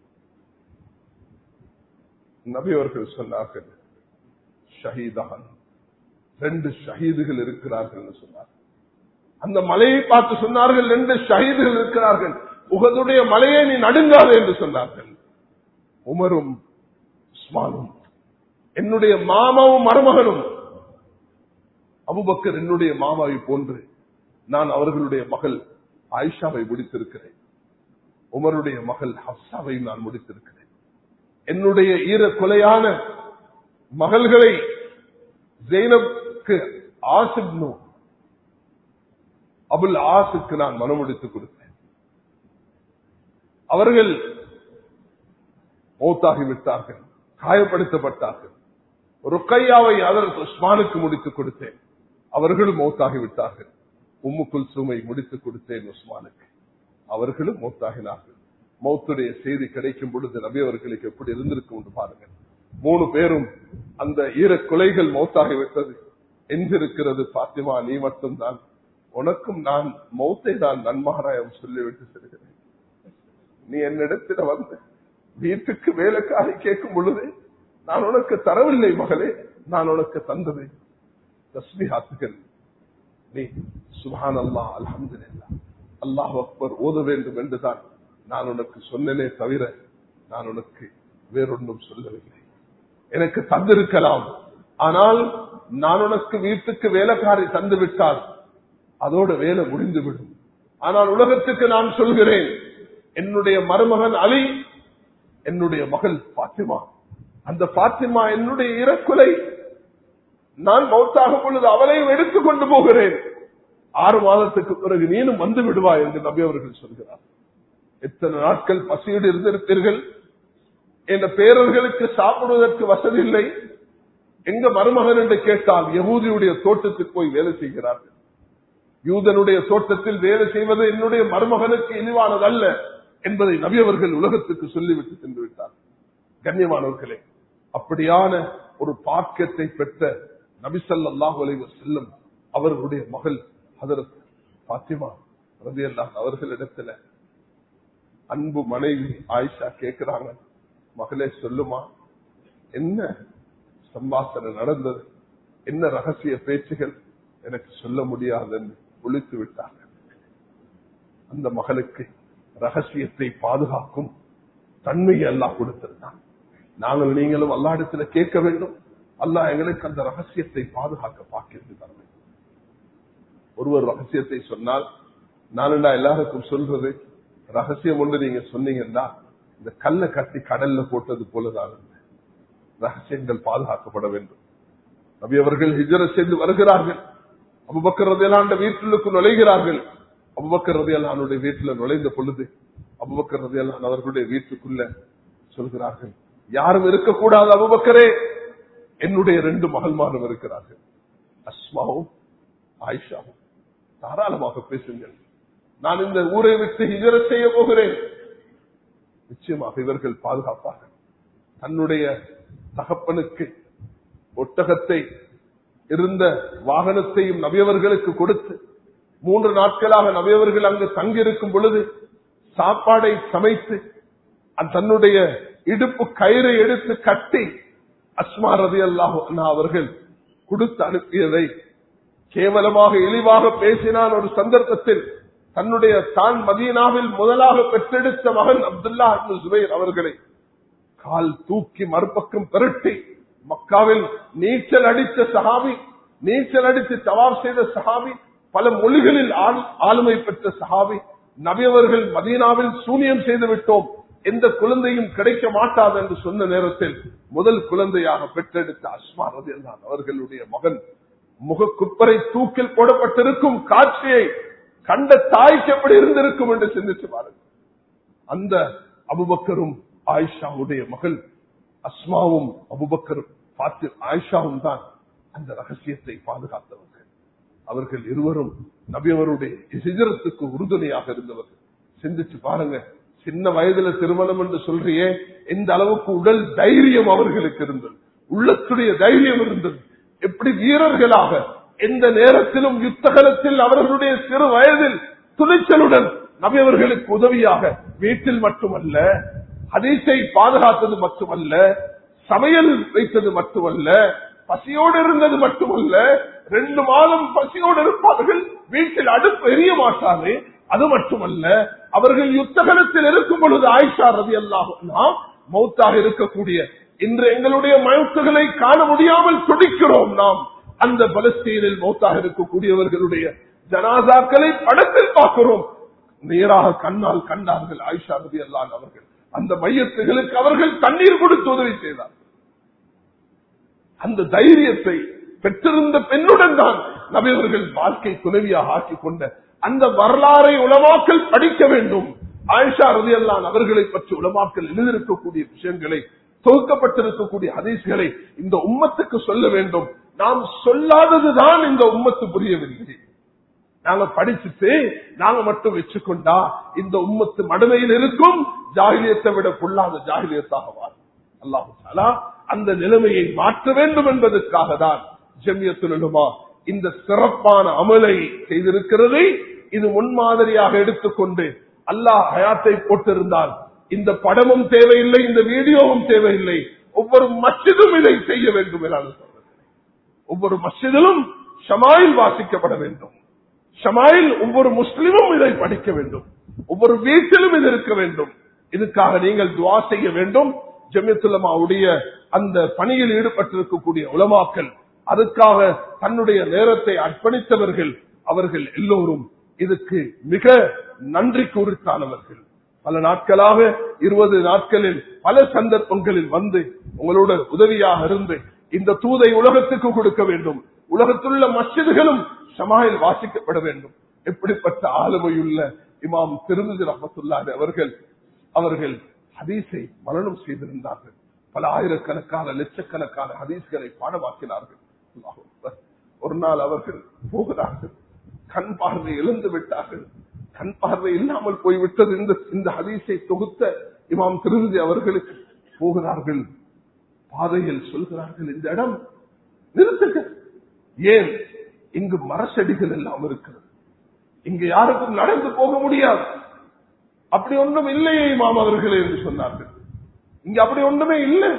நபி அவர்கள் சொன்னார்கள், ஷஹீதான், ரெண்டு ஷஹீதுகள் இருக்கிறார்கள் என்று சொன்னார்கள். அந்த மலையை பார்த்து சொன்னார்கள், ரெண்டு ஷஹீதுகள் இருக்கிறார்கள், உஹதுடைய மலையை நீ நடுங்காது என்று சொன்னார்கள். உமரும் உஸ்மானும், என்னுடைய மாமாவும் மருமகனும், அபூபக்கர் என்னுடைய மாமாவை போன்று நான் அவர்களுடைய மகள் ஆயிஷாவை முடித்திருக்கிறேன், உமருடைய மகள் ஹப்சாவை நான் முடித்திருக்கிறேன். என்னுடைய ஈர கொலையான மகள்களை ஜெய்னப்க்கு ஆசிப்னு அபுல் ஆசுக்கு நான் மனமுடித்து கொடுத்தேன். அவர்கள் மௌத்தாகிவிட்டார்கள், காயப்படுத்தப்பட்டார்கள். ருக்கையாவை அதற்கு உஸ்மானுக்கு முடித்துக் கொடுத்தேன், அவர்களும் மௌத்தாகிவிட்டார்கள். உம்மு குல்சூமை முடித்துக் கொடுத்தேன் உஸ்மானுக்கு, அவர்களும் மௌத்தாகினார்கள். மௌத்துடைய செய்தி கிடைக்கும் பொழுது நபி அவர்களுக்கு எப்படி இருந்திருக்கும் என்று பாருங்கள். மூணு பேரும் அந்த ஈர கொலைகள் மௌத்தாகிவிட்டது. எஞ்சிருக்கிறது பாத்திமா, நீ மட்டும்தான். உனக்கும் நான் மௌத்தை தான் நன்மாராயம் சொல்லிவிட்டு செல்கிறேன். நீ என்னிடத்தில் வந்து வீட்டுக்கு வேலைக்காரி கேட்கும் பொழுது நான் உனக்கு தரவில்லை மகளே, நான் உனக்கு தந்தது தஸ்பீஹாத்துகள். நீ சுப்ஹான் அல்லாஹ், அல்ஹம்துலில்லாஹ், அல்லாஹ் அக்பர் ஓத வேண்டும் என்றுதான் நான் உனக்கு சொன்னேனே தவிர நான் உனக்கு வேறொன்றும் சொல்லவில்லை. எனக்கு தந்திருக்கலாம், ஆனால் நான் உனக்கு வீட்டுக்கு வேலைக்காரி தந்து விட்டால் அதோட வேலை முடிந்துவிடும். ஆனால் உலகத்துக்கு நான் சொல்கிறேன், என்னுடைய மருமகன் அலி, என்னுடைய மகள் பாத்திமா, அந்த பாத்திமா என்னுடைய இறக்குலை, நான் மௌத்தாகும் பொழுது அவளையும் எடுத்துக் கொண்டு போகிறேன். ஆறு மாதத்துக்கு பிறகு நீனும் வந்து விடுவாய் என்று நபி அவர்கள் சொல்கிறார். எத்தனை நாட்கள் பசியோடு இருந்திருப்பீர்கள். என்ற பேரர்களுக்கு சாப்பிடுவதற்கு வசதி இல்லை. எங்க மருமகன் என்று கேட்டால் யஹூதியுடைய தோட்டத்துக்கு போய் வேலை செய்கிறார்கள். யூதனுடைய தோட்டத்தில் வேலை செய்வது என்னுடைய மருமகனுக்கு இழிவானது அல்ல என்பதை நபி அவர்கள் உலகத்துக்கு சொல்லிவிட்டு சென்று விட்டார். கண்ணியமானவர்களே, அப்படியான ஒரு பாக்கியத்தை பெற்ற நபி ஸல்லல்லாஹு அலைஹி வஸல்லம் அவர்களுடைய மகள் ஹஜ்ரத் பாத்திமா ரலியல்லாஹு அவர்களிடத்துல அன்பு மனைவி ஆயிஷா கேட்கிறாங்க, மகளே சொல்லுமா, என்ன சம்பாஷணை நடந்தது, என்ன ரகசிய பேச்சுகள், எனக்கு சொல்ல முடியாதுன்னு ஒழித்து விட்டார்கள். அந்த மகளுக்கு ரகசியத்தை பாதுகாக்கும் தன்மையை அல்லாஹ் கொடுத்திருந்தான். நாங்கள் நீங்களும் அல்லாஹ்விடத்துல கேட்க வேண்டும், அல்லாஹ் எங்களுக்கு அந்த ரகசியத்தை பாதுகாக்க பாக்கியத்தை தர வேண்டும். ஒருவர் ரகசியத்தை சொன்னால் நானுண்டா எல்லாருக்கும் சொல்றது, ரகசியம் ஒன்று நீங்க சொன்னீங்கன்னா இந்த கல்லை கட்டி கடல்ல போட்டது போலதான் ரகசியங்கள் பாதுகாக்கப்பட வேண்டும். நபி அவர்கள் ஹிஜ்ரத் செய்து வருகிறார்கள். அபூபக்கர் ரலியல்லாஹு அன்ஹு வீட்டுக்கு நுழைகிறார்கள். அபூபக்கர் ரலியல்லாஹு அன்ஹுடைய வீட்டுல நுழைந்த பொழுது அபூபக்கர் ரலியல்லாஹு அன்ஹு அவர்களுடைய வீட்டுக்குள்ள சொல்கிறார்கள், யாரும் இருக்கக்கூடாது அபூபக்கரே, என்னுடைய ரெண்டு மகள்மாரும் இருக்கிறார்கள், அஸ்மாவும் ஆயிஷாவும், தாராளமாக பேசுங்கள், நான் இந்த ஊரை விட்டு ஹிஜ்ரத் செய்ய போகிறேன், நிச்சயமாக இவர்கள் பாதுகாப்பார்கள். தன்னுடைய தகப்பனுக்கு ஒட்டகத்தை இருந்த வாகனத்தையும் நபியவர்களுக்கு கொடுத்து மூன்று நாட்களாக நபியவர்கள் அங்கு தங்கியிருக்கும் பொழுது சாப்பாடை சமைத்து தன்னுடைய இடுப்பு கயிறை எடுத்து கட்டி அஸ்மா ரலியல்லாஹு அன்ஹா அவர்கள் கொடுத்து அனுப்பியதை கேவலமாக இழிவாக பேசினான். ஒரு சந்தர்ப்பத்தில் தன்னுடைய தான் மதீனாவில் முதலாக பெற்றெடுத்த மகன் அப்துல்லா இப்னு ஜுபைர் அவர்களை கால் தூக்கி மறுபக்கம் பெருட்டி மக்காவில் நீச்சல் அடித்த சஹாபி, நீச்சல் அடித்து தவாப் செய்த சஹாபி, பல மொழிகளில் ஆளுமை பெற்ற சஹாபி, நபியவர்கள் மதீனாவில் சூனியம் செய்து விட்டோம், எந்த குழந்தையும் கிடைக்க மாட்டாது என்று சொன்ன நேரத்தில் முதல் குழந்தையாக பெற்றெடுத்த அஸ்மா ரலியல்லாஹு அவர்களுடைய மகன் முகக்குப்பரை தூக்கில் போடப்பட்டிருக்கும் காட்சியை கண்ட தாய்க்கு எப்படி இருந்திருக்கும் என்று சிந்திச்சு பாருங்கள். அந்த அபூபக்கரும் ஆயிஷாவுடைய மகள் அஸ்மாவும் அபூபக்கரும் ஆயிஷாவும் தான் அந்த ரகசியத்தை பாதுகாத்தவர்கள். அவர்கள் இருவரும் நபியவருடைய ஹிஜ்ரத்துக்கு உறுதுணையாக இருந்தவர்கள். சிந்திச்சு பாருங்க, சின்ன வயதுல திருமணம் என்று சொல்றியே, எந்த அளவுக்கு உடல் தைரியம் அவர்களுக்கு இருந்தது, உள்ளத்துடைய தைரியம் இருந்தது. எப்படி வீரர்களாக எந்த நேரத்திலும் யுத்தகலத்தில் அவர்களுடைய சிறு வயதில் துணிச்சலுடன் நபியவர்களுக்கு உதவியாக வீட்டில் மட்டுமல்ல, ஹதீஸை பாதுகாத்தது மட்டுமல்ல, சமையல் வைத்தது மட்டுமல்ல, பசியோடு இருந்தது மட்டுமல்ல, ரெண்டு மாதம் பசியோடு இருப்பார்கள், வீட்டில் அடுப்பு எரிய மாட்டாது. அது மட்டுமல்ல, அவர்கள் யுத்தகலத்தில் இருக்கும் பொழுது ஆயிஷா ரலியல்லாஹு அன்ஹா மௌத்தாக இருக்கக்கூடிய இன்று எங்களுடைய மௌத்துகளை காண முடியாமல் துடிக்கிறோம் நாம். அந்த பலஸ்தீனில் மௌத்தாக இருக்கக்கூடியவர்களுடைய ஜனாசாக்களை படத்தில் பார்க்கிறோம், நேராக கண்ணால் கண்டார்கள் ஆயிஷா ரலியல்லாஹு அவர்கள். அந்த மையத்துகளுக்கு அவர்கள் தண்ணீர் கொடுத்து உதவி செய்தார். அந்த தைரியத்தை பெற்றிருந்த பெண்ணுடன் தான் நபி அவர்கள் வாழ்க்கை துணைவியாக ஆக்கிக் கொண்ட அந்த வரலாறை உலமாக்கல் படிக்க வேண்டும். ஆயிஷா ரலியல்லாஹு அன்ஹா அவர்களை பற்றி உலமாக்கல் எழுதியிருக்கக்கூடிய விஷயங்களை, தொகுக்கப்பட்டிருக்கக்கூடிய ஹதீஸ்களை இந்த உம்மத்துக்கு சொல்ல வேண்டும். நாம் சொல்லாததுதான் இந்த உம்மத்து புரியவில்லை. நாங்க படிச்சுட்டு நாங்க மட்டும் வச்சுக்கொண்டா இந்த உம்மத்து மடுமையில் இருக்கும், ஜாகிலியத்தை விட பொல்லாத ஜாகிலியத்தாக வாழும். அல்லாஹு தஆலா அந்த நிலைமையை மாற்ற வேண்டும் என்பதற்காக தான் ஜம்இயத்துல் உலமா இந்த சிறப்பான அமலை செய்திருக்கிறது. இது முன்மாதிரியாக எடுத்துக்கொண்டு அல்லாஹ் ஹயாத்தை போட்டிருந்தால் இந்த படமும் தேவையில்லை, இந்த வீடியோவும் தேவையில்லை. ஒவ்வொரு மஸ்ஜிதும் இதை செய்ய வேண்டும் என ஒவ்வொரு மஸ்ஜிதிலும் ஷமாயில் வாசிக்கப்பட வேண்டும். ஷமாயில் ஒவ்வொரு முஸ்லிமும் இதை படிக்க வேண்டும். ஒவ்வொரு வீட்டிலும் இது இருக்க வேண்டும். இதுக்காக நீங்கள் துஆ செய்ய வேண்டும். ஜம்இயத்துல் உலமாவுடைய அந்த பணியில் ஈடுபட்டிருக்கக்கூடிய உலமாக்கள், அதுக்காக தன்னுடைய நேரத்தை அர்ப்பணித்தவர்கள், அவர்கள் எல்லோரும் இதுக்கு மிக நன்றி கூறித்தானவர்கள். பல நாட்களாக இருபது நாட்களில் பல சந்தர்ப்பங்களில் வந்து உங்களோட உதவியாக இருந்து இந்த தூதை உலகத்துக்கு கொடுக்க வேண்டும். உலகத்துள்ள மஸ்ஜிதுகளும் ஷமாயில் வாசிக்கப்பட வேண்டும். எப்படிப்பட்ட ஆளுமையுள்ள இமாம் திர்மிஸி ரஹ்மத்துல்லாஹி அவர்கள் அவர்கள் ஹதீஸை மனனம் செய்திருந்தார்கள். பல ஆயிரக்கணக்கான லட்சக்கணக்கான ஹதீஸ்களை பாடமாக்கினார்கள். ஒரு நாள் அவர்கள் போகிறார்கள், கண் பார்வை இழந்து விட்டார்கள். கண் பார்வை இல்லாமல் போய்விட்டது. இந்த இந்த ஹதீஸை தொகுத்த இமாம் திர்மிஸி அவர்களுக்கு போகிறார்கள். பாதையில் சொல்கிறார்கள், இந்த இடம் நிறுத்துங்க. ஏன்? இங்கு மரச்செடிகள் எல்லாம் இருக்கிறது, இங்கு யாருக்கும் நடந்து போக முடியாது. அப்படி ஒன்றும் இல்லையே இமாம் அவர்களே என்று சொன்னார்கள். இங்க அப்படி ஒன்றுமே இல்லை.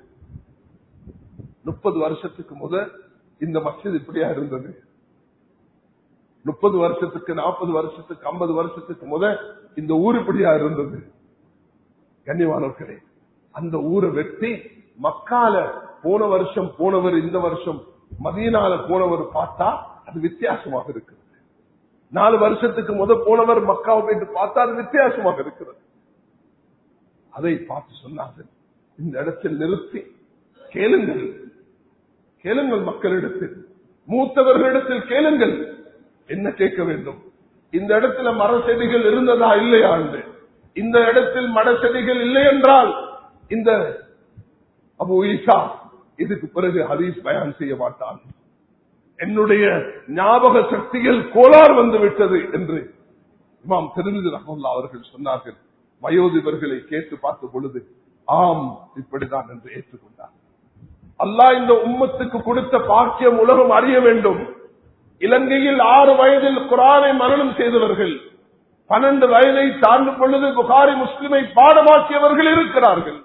முப்பது வருஷத்துக்கு முதல் இந்த மஸ்ஜித் இப்படியா இருந்தது. முப்பது வருஷத்துக்கு நாற்பது வருஷத்துக்கு ஐம்பது வருஷத்துக்கு முதல் இந்த ஊர் இப்படியா இருந்தது. கண்ணியமானவர்களே, அந்த ஊரை வெட்டி மக்கால போன வருஷம் போனவர் இந்த வருஷம் மதீனால போனவர் பார்த்தா அது வித்தியாசமாக இருக்கிறது. நாலு வருஷத்துக்கு முதல் போனவர் மக்காவை போயிட்டு பார்த்தா அது வித்தியாசமாக இருக்கிறது. அதை பார்த்து சொன்னார்கள், இந்த இடத்தில் நிறுத்தி கேளுங்கள், கேளுங்கள் மக்களிடத்தில், மூத்தவர்களிடத்தில் கேளுங்கள். என்ன கேட்க வேண்டும்? இந்த இடத்துல மர செடிகள் இருந்ததா இல்லையா என்று. இந்த இடத்தில் மர செடிகள் இல்லை என்றால் இந்த அபு ஈசா இதுக்கு பிறகு ஹதீஸ் பயான் செய்ய மாட்டான். என்னுடைய ஞாபக சக்தியில் கோளாறு வந்து விட்டது என்று இமாம் திர்மிஸி ரஹ்மத்துல்லாஹி அவர்கள் சொன்னார்கள். வயோதிபர்களை கேட்டு பார்த்த பொழுது ஆம் இப்படிதான் என்று ஏற்றுக்கொண்டார். அல்லாஹ் இந்த உம்மத்துக்கு கொடுத்த பாக்கியம் உலகம் அறிய வேண்டும். இலங்கையில் ஆறு வயதில் குர்ஆனை மனனம் செய்தவர்கள், பன்னெண்டு வயதை தாண்டும் பொழுது புகாரி முஸ்லிமை பாடமாக்கியவர்கள் இருக்கிறார்கள்.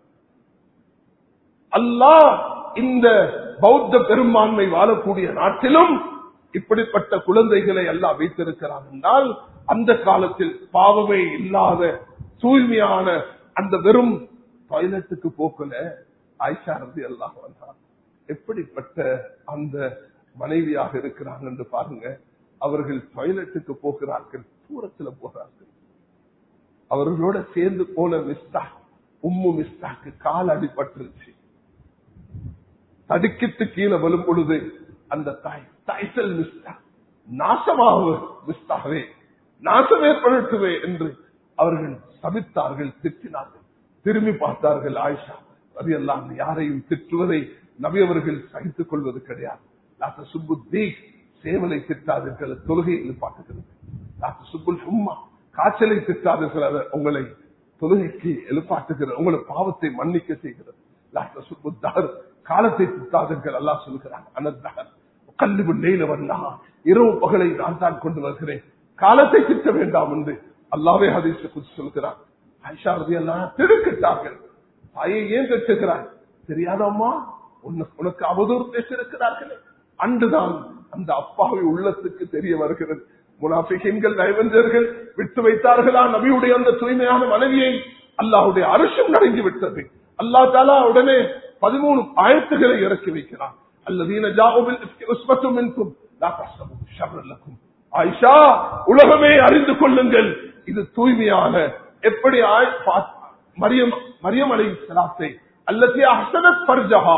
அல்லாஹ் இந்த பௌத்த பெரும்பான்மை வாழக்கூடிய நாட்டிலும் இப்படிப்பட்ட குழந்தைகளை அல்லாஹ் வைத்திருக்கிறார் என்றால், அந்த காலத்தில் பாவமே இல்லாத தூய்மையான அந்த வெறும் டாய்லெட்டுக்கு போக்கல ஆயிஷா ரலியல்லாஹு அன்ஹா எப்படிப்பட்ட அந்த மனைவியாக இருக்கிறாங்க என்று பாருங்க. அவர்கள் டாய்லெட்டுக்கு போகிறார்கள், தூரத்தில் போகிறார்கள். அவர்களோட சேர்ந்து போன மிஸ்தா உம்மு மிஸ்தாக்கு கால் அடிபட்டுருச்சு. தடுக்கிட்டு கீழே வரும் பொழுது அந்த தாய் டைசல் மிஸ்தா நாசமாக மிஸ்தாவே நாசம் ஏற்படுத்துவே என்று அவர்கள் சபித்தார்கள், திட்டினார்கள். திரும்பி பார்த்தார்கள். ஆயிஷா ரலியல்லாஹு அன்ஹா யாரையும் திட்டுவதை நபி அவர்கள் சகித்துக் கொள்வது கிடையாது. டாக்டர் சுப்புத்தி சேவலை திட்டாதீர்கள், தொழுகையில் பாட்டுகிறது. டாக்டர் சுப்புல் சும்மா காய்ச்சலை திட்டாதீர்கள், உங்களை தொழுகைக்கு எழுப்பாட்டுகிறது, உங்களை பாவத்தை மன்னிக்க செய்கிறது. டாக்டர் சுப்புத்தார் காலத்தை திட்டாதீர்கள், அல்லாஹ் சொல்கிறான். அனத்தார் கல்லிபு நெய்ல வந்தா இரவு பகலை நான் தான் கொண்டு வருகிறேன், காலத்தை திட்ட வேண்டாம் என்று அல்லாஹ்வே ஹதீஸை குறித்து சொல்கிறான். ஆயிஷா ரலியல்லாஹு திடுக்கிட்டார்கள். தாயை ஏன் திட்டுகிறார்? தெரியாதம்மா, உனக்கு அவதூறு பேசியிருக்கிறார்களே. அன்றுதான் அந்த அப்பாவி உள்ளத்துக்கு தெரிய வருகிறது. முனாஃபிகீன்கள் நயவஞ்சர்கள் விட்டு வைத்தார்களா நபியுடைய அந்த தூய்மையான மனைவியை? அல்லாஹ்வுடைய அரிஷம் நடுங்கி விட்டது. அல்லாஹ் தஆலா உடனே பதிமூணு ஆயத்துகளை இறக்கி வைக்கிறார். அல்லதீன ஜாஉ பில் இஃப்கி உஸ்பத்து மின்கும் லா தஹ்சபு ஷர்ரன் லக்கும். ஆயிஷா, உலகமே அறிந்து கொள்ளுங்கள், இது தூய்மையான எப்படி மரியம் மரியம் அலைஹிஸ்ஸலாத்தை அல்லதி அஹ்ஸனத் ஃபர்ஜஹா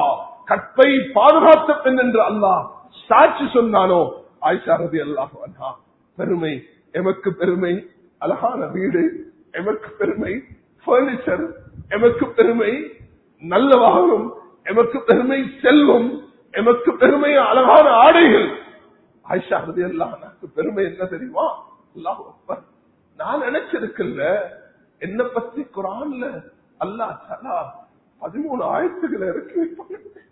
கற்பை பாதுகாத்த பெண் என்று அல்லாஹ் சாட்சி சொன்னானோ ஆயிஷா ரலியல்லாஹு அன்ஹா பெருமை, எமக்கு பெருமை அழகான வீடு, எமக்கு பெருமை பர்னிச்சர், எமக்கு பெருமை நல்ல வாகனம், எமக்கு பெருமை செல்வம், எமக்கு பெருமை அழகான ஆடைகள். ஆயிஷா ரலியல்லாஹு அன்ஹாக்கு பெருமை என்ன தெரியுமா? அல்லாஹ் அக்பர். நான் நினைச்சிருக்கல என்ன பத்தி குர்ஆன்ல அல்லாஹ் தஆலா பதிமூணு ஆயத்துக்களை இறக்கி வைப்பாங்க.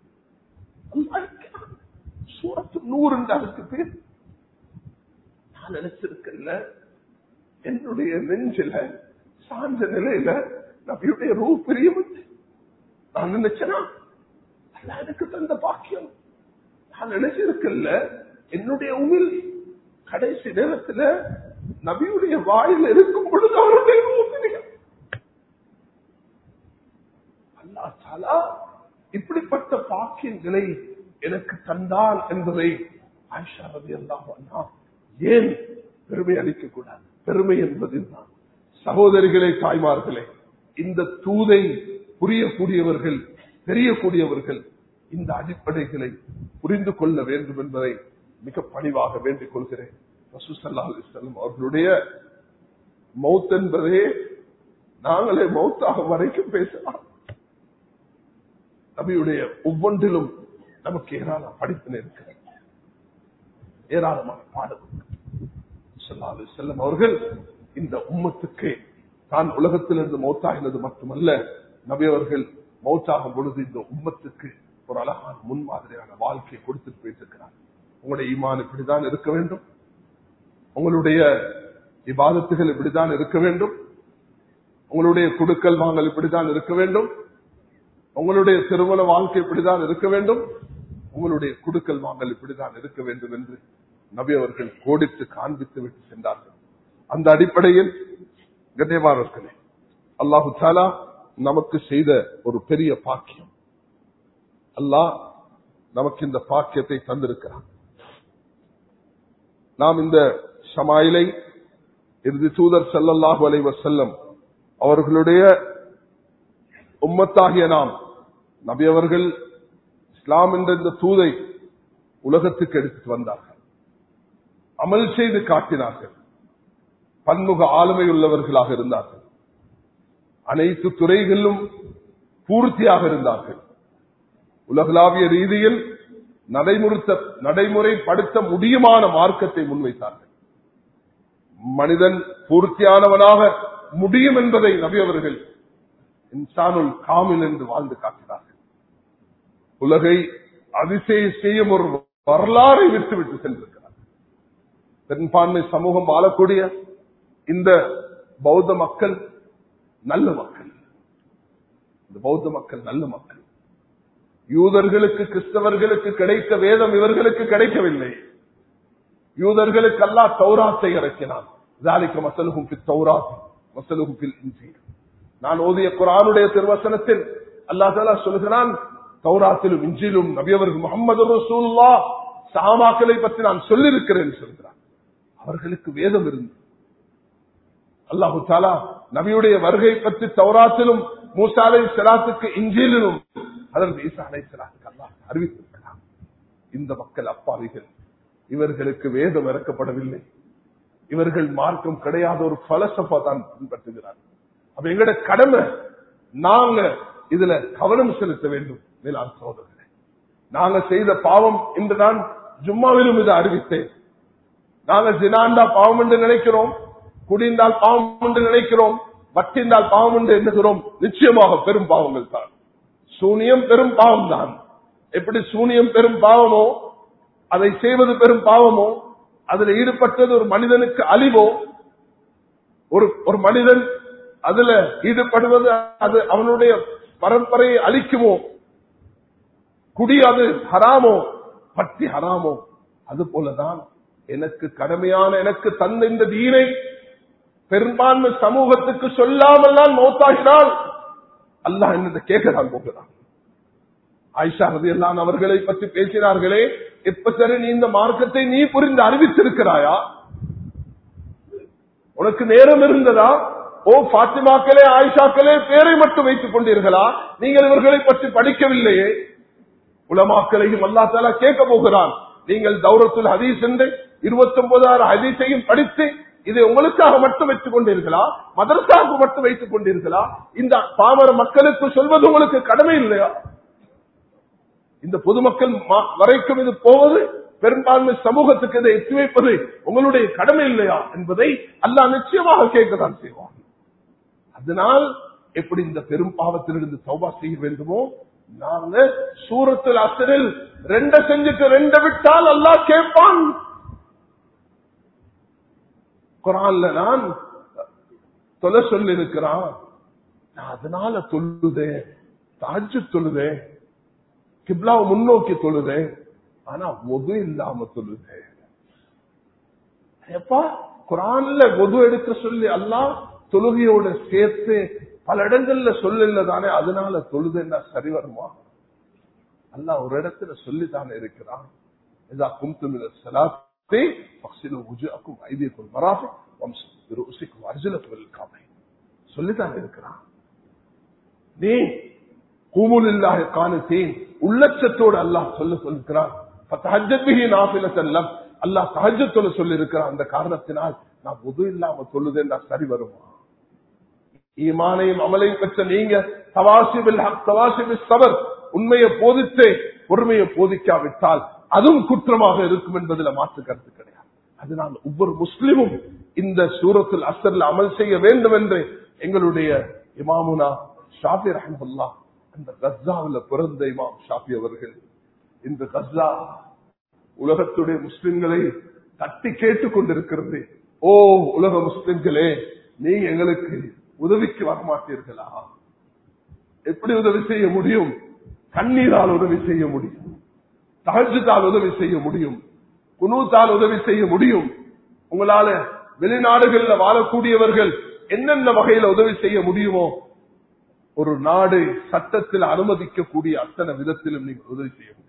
சூரத்து நூறு அதுக்கு பேர். நான் நினைச்சிருக்கல என்னுடைய நெஞ்சில சாஞ்ச நிலையில நபியுடைய ரூ பிரியும். நான் நினைச்சேனா அல்லாஹ் எனக்கு தந்த பாக்கியம். நான் நினைச்சிருக்கல என்னுடைய உமிழ் கடைசி நேரத்துல நபியுடைய வாயில் இருக்கும் பொழுது அவருடைய ரூ பிரியும். அல்லாஹ் தஆலா இப்படிப்பட்ட பாக்கியங்களை எனக்கு தந்தான் என்பதை ஆயிஷா ரலியல்லாஹு அன்ஹா ஏன் பெருமை அளிக்க கூடாது? பெருமை என்பதுதான். சகோதரிகளே, தாய்மார்களே, இந்த தூதை புரியக்கூடியவர்கள், தெரியக்கூடியவர்கள் இந்த அடிப்படைகளை புரிந்து கொள்ள வேண்டும் என்பதை மிக பணிவாக வேண்டிக் கொள்கிறேன். ரசூல் ஸல்லல்லாஹு அலைஹி வஸல்லம் அவர்களுடைய மௌத் என்பதே நாங்களே மௌத்தாக வரைக்கும் பேசலாம். நபியுடைய ஒவ்வொன்றிலும் நமக்கு ஏராளமான படிப்பினை இருக்கிறது, ஏராளமான பாடம். ஸல்லல்லாஹு அலைஹி வஸல்லம் அவர்கள் இந்த உம்மத்துக்கு தான் உலகத்திலிருந்து மௌத்தாகினது மட்டுமல்ல, நபி அவர்கள் மௌத்தாகும் பொழுது இந்த உம்மத்துக்கு ஒரு அழகான முன்மாதிரியான வாழ்க்கையை கொடுத்துட்டு போயிருக்கிறார். உங்களுடைய ஈமான் இப்படிதான் இருக்க வேண்டும், உங்களுடைய இபாதத்துகள் இப்படிதான் இருக்க வேண்டும், உங்களுடைய குடுக்கல் வாங்கல் இப்படிதான் இருக்க வேண்டும், உங்களுடைய திருமண வாழ்க்கை இப்படிதான் இருக்க வேண்டும், உங்களுடைய குடுக்கல் வாங்கல் இப்படிதான் இருக்க வேண்டும் என்று நபி அவர்கள் கோடித்து காண்பித்து விட்டு சென்றார்கள். அந்த அடிப்படையில் கண்ணியமானவர்களே, அல்லாஹு தஆலா நமக்கு செய்த ஒரு பெரிய பாக்கியம். அல்லாஹ் நமக்கு இந்த பாக்கியத்தை தந்திருக்கிறார். நாம் இந்த ஷமாயிலை இறுதி தூதர் ஸல்லல்லாஹு அலைஹி வஸல்லம் அவர்களுடைய உம்மத்தாகிய நாம், நபி அவர்கள் இஸ்லாம் என்ற இந்த தூதை உலகத்துக்கு எடுத்து வந்தார்கள், அமல் செய்து காட்டினார்கள், பன்முக ஆளுமை உள்ளவர்களாக இருந்தார்கள், அனைத்து துறைகளிலும் பூர்த்தியாக இருந்தார்கள், உலகளாவிய ரீதியில் நடைமுறுத்த நடைமுறைப்படுத்த முடியுமான மார்க்கத்தை முன்வைத்தார்கள். மனிதன் பூர்த்தியானவனாக முடியும் என்பதை நபி அவர்கள் இன்சானுல் காமில் என்று வாழ்ந்து காட்டினார்கள். உலகை அதிசய செய்யும் ஒரு வரலாறை விட்டுவிட்டு சென்றிருக்கிறார். பெரும்பான்மை சமூகம் வாழக்கூடிய இந்த பௌத்த மக்கள் நல்ல மக்கள். இந்த பௌத்த மக்கள் நல்ல மக்கள். யூதர்களுக்கு, கிறிஸ்தவர்களுக்கு கிடைத்த வேதம் இவர்களுக்கு கிடைக்கவில்லை. யூதர்களுக்கு அல்லாஹ் தௌராத்தை இறக்கினான். ذَلِكَ مَثَلُهُمْ فِي التَّوْرَاةِ وَمَثَلُهُمْ فِي الْإِنْجِيلِ. நான் ஓதிய குர்ஆனுடைய திருவசனத்தில் அல்லாஹ் தஆலா சொல்கிறான், தௌராத்திலும் இன்ஜீலும் நபியவர்கள் முஹம்மது ரசூலுல்லாஹ் சஹாபாக்களை பற்றி நான் சொல்லியிருக்கிறேன் சொல்கிறான். அவர்களுக்கு வேதம் இருந்தது. அல்லாஹு தஆலா நபியுடைய வருகை பற்றி தௌராத்திலும், மூசா அலைஹிஸ்ஸலாத்துக்கு இன்ஜீலிலும், ஹஜ்ரத் ஈசா அலைஹிஸ்ஸலாத்துக்கு அல்லாஹ் அறிவித்திருக்கிறான். இந்த மக்கள் அப்பாவிகள், இவர்களுக்கு வேதம் இறக்கப்படவில்லை, இவர்கள் மார்க்கம் கிடையாத ஒரு பலசஃபா தான் பின்பற்றுகிறார். அப்ப எங்களுடைய கடமை, நாங்க இதுல கவனம் செலுத்த வேண்டும். மேலான சகோதரர்களே, நாங்க செய்த பாவம் என்று நான் ஜும்மாவிலும் இதை அறிவித்தேன். நாங்க ஜினாண்டா பாவம் என்று நினைக்கிறோம், குடிந்தால் பாவம் என்று நினைக்கிறோம், வட்டிந்தால் பாவம் என்று எண்ணுகிறோம். நிச்சயமாக பெரும் பாவங்கள் தான். சூனியம் பெரும் பாவம் தான். எப்படி சூனியம் பெரும் பாவமோ, அதை செய்வது பெரும் பாவமோ, அதில் ஈடுபட்டது ஒரு மனிதனுக்கு அழிவோ, ஒரு ஒரு மனிதன் அதுல ஈடுபடுவது அது அவனுடைய பரம்பரையை அழிக்குமோ, குடி அது ஹராமோ, பட்டி ஹராமோ, அது போலதான் எனக்கு கடமையான எனக்கு தந்த இந்த தீனை பெரும்பான்மை சமூகத்துக்கு சொல்லாமல் நான் மௌத்தாகினால் அல்லாஹ் என்ன கேட்கதான் போகிறான். ஆயிஷா ரலியல்லாஹு அவர்களை பற்றி பேசினார்களே, எப்ப சரி நீ இந்த மார்க்கத்தை நீ புரிந்து அறிவித்திருக்கிறாயா? உனக்கு நேரம் இருந்ததா? ஓ பாத்திமாக்களே, ஆயிஷாக்களே, பேரை மட்டும் வைத்துக் கொண்டீர்களா? நீங்கள் இவர்களை பற்றி படிக்கவில்லையே? உலமாக்களையும் அல்லாஹ் தஆலா கேட்க போகிறான். நீங்கள் தௌரத்துல் ஹதீஸ் என்று இருபத்தி ஒன்பதாயிரம் ஹதீஸையும் படித்து இதை உங்களுக்காக மட்டும் வைத்துக் கொண்டீர்களா, மதரசாவுக்கு மட்டும் வைத்துக் கொண்டீர்களா? இந்த பாமர மக்களுக்கு சொல்வது உங்களுக்கு கடமை இல்லையா? இந்த பொதுமக்கள் வரைக்கும் இது போவது, பெரும்பான்மை சமூகத்துக்கு இதை எத்தி வைப்பது உங்களுடைய கடமை இல்லையா என்பதை அல்லாஹ் நிச்சயமாக கேட்கத்தான் செய்வான். அதனால் எப்படி இந்த பெரும் பாவத்திலிருந்து தௌபா செய்ய வேண்டுமோ, நாங்க சூரத்துல் அஸ்ரில் ரெண்ட செஞ்சுட்டு ரெண்ட விட்டால் அல்லாஹ் கேட்பான். குர்ஆன்ல நான் தொலை சொல்லி இருக்கிறான், அதனால தொழுதேன், தஹஜ்ஜுத் தொழுதேன், கிப்லாவை முன்னோக்கி தொழுதேன், ஆனா வுது இல்லாம தொழுதேன். எப்பா குர்ஆன்ல வுது எடுக்க சொல்லி அல்லாஹ் தொழுகையோட சேர்த்து பல இடங்கள்ல சொல்லல தானே, அதனால தொழுதுன்னா சரி வருமா? அல்லாஹ் ஒரு இடத்துல சொல்லித்தானே இருக்கிறான், இதா கும்தும் மினஸ் ஸலாத்தி ஃபக்ஸிலு வுஜூஹக்கும் ஐதியக்கும் மராஃபிக் வம்ஸு பிருஉஸிக்கும் அர்ஜுலக்கும் இலல் கஅபைன் சொல்லித்தானே இருக்கிறான். நீ கூமு லில்லாஹி கானிதீன் உள்ளச்சத்தோடு அல்லாஹ் சொல்ல சொல்லிருக்கிறான். ஃபதஹஜ்ஜத் பிஹி நாஃபிலத்தன் லக் அல்லாஹ் தஹஜ்ஜுத் தொழ சொல்லி இருக்கிறான். அந்த காரணத்தினால் நான் வுது இல்லாம தொழுதேன்னா சரி வருமா? ஈமானையும் அமலையும் பெற்ற நீங்க தவாசிபில் ஹக் தவாசிபில் சபர் உண்மையை போதித்தே பொறுமையை போதிக்காவிட்டால் அதுவும் குற்றமாக இருக்கும் என்பதில் மாற்று கருத்து கிடையாது. அதனால் ஒவ்வொரு முஸ்லிமும் இந்த சூரத்துல் அஸ்ர்ல அமல் செய்ய வேண்டும் என்று எங்களுடைய இமாமுனா ஷாஃபி ரஹ்மத்துல்லாஹ், அந்த கஸ்ஸாவில் பிறந்த இமாம் ஷாஃபி அவர்கள் இந்த கஸ்ஸா உலகத்துடைய முஸ்லிம்களை தட்டி கேட்டுக் கொண்டிருக்கிறது. ஓ உலக முஸ்லிம்களே, நீங்க எங்களுக்கு உதவிக்கு வரமாட்டீர்களா? எப்படி உதவி செய்ய முடியும்? கண்ணீரால் உதவி செய்ய முடியும், தஹஜ்ஜுதால் உதவி செய்ய முடியும், குனூத்தால் உதவி செய்ய முடியும். உங்களால வெளிநாடுகளில் வாழக்கூடியவர்கள் என்னென்ன வகையில உதவி செய்ய முடியுமோ, ஒரு நாடு சட்டத்தில் அனுமதிக்கக்கூடிய அத்தனை விதத்திலும் நீங்கள் உதவி செய்ய முடியும்.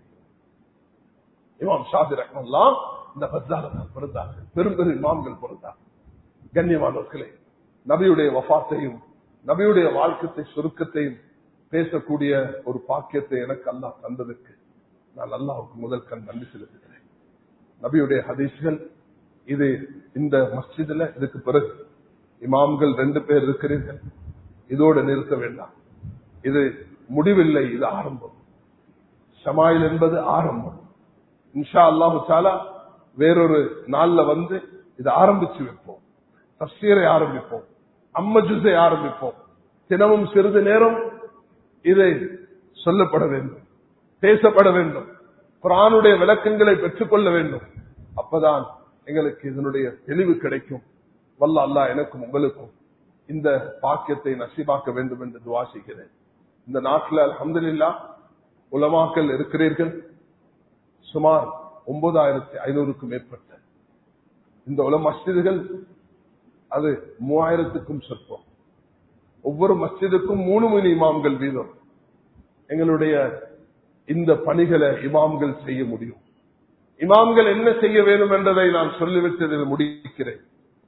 இமாம் ஷாஃபி ரஹ்மத்துல்லாஹ் இந்த கஸ்ஸால பிறந்தார்கள், பெரும் பெரும் இமாம்கள் பிறந்தார்கள். கண்ணியமானவர்களே, நபியுடைய வஃபாத்தையும் நபியுடைய வாழ்க்கை சுருக்கத்தையும் பேசக்கூடிய ஒரு பாக்கியத்தை எனக்கு அல்லாஹ் தந்ததுக்கு நான் அல்லாஹ்வுக்கு முதல் கண் நன்றி செலுத்துகிறேன். நபியுடைய ஹதீஸ்கள் இது இந்த மஸ்ஜிதுல இதுக்கு பிறகு இமாம்கள் ரெண்டு பேர் இருக்கிறீர்கள், இதோடு நிறுத்த வேண்டாம். இது முடிவில்லை, இது ஆரம்பம். ஷமாயில் என்பது ஆரம்பம். இன்ஷா அல்லாஹு தஆலா வேறொரு நாள்ல வந்து இதை ஆரம்பிச்சு வைப்போம். தஃசீரை ஆரம்பிப்போம், அம்ம ஜுஸை ஆரம்பிப்போம். தினமும் சிறிது நேரம் இதை சொல்லப்பட வேண்டும், பேசப்பட வேண்டும், குர்ஆனுடைய விளக்கங்களை பெற்றுக்கொள்ள வேண்டும். அப்பதான் எங்களுக்கு இதனுடைய தெளிவு கிடைக்கும். வல்ல அல்லாஹ் எனக்கும் உங்களுக்கும் இந்த பாக்கியத்தை நசீபாக்க வேண்டும் என்று துஆ செய்கிறேன். இந்த நாட்டில் அல்ஹம்துலில்லாஹ் உலமாக்கள் இருக்கிறீர்கள். சுமார் ஒன்பதாயிரத்தி ஐநூறுக்கும் மேற்பட்ட இந்த உலக மஸ்ஜிதுகள், அது மூவாயிரத்துக்கும் சொற்பம். ஒவ்வொரு மஸ்ஜிதுக்கும் மூணு மூணு இமாம்கள் வீதம். எங்களுடைய இந்த பணிகளை இமாம்கள் செய்ய முடியும். இமாம்கள் என்ன செய்ய வேண்டும் என்றதை நான் சொல்லிவிட்டு முடிக்கிறேன்.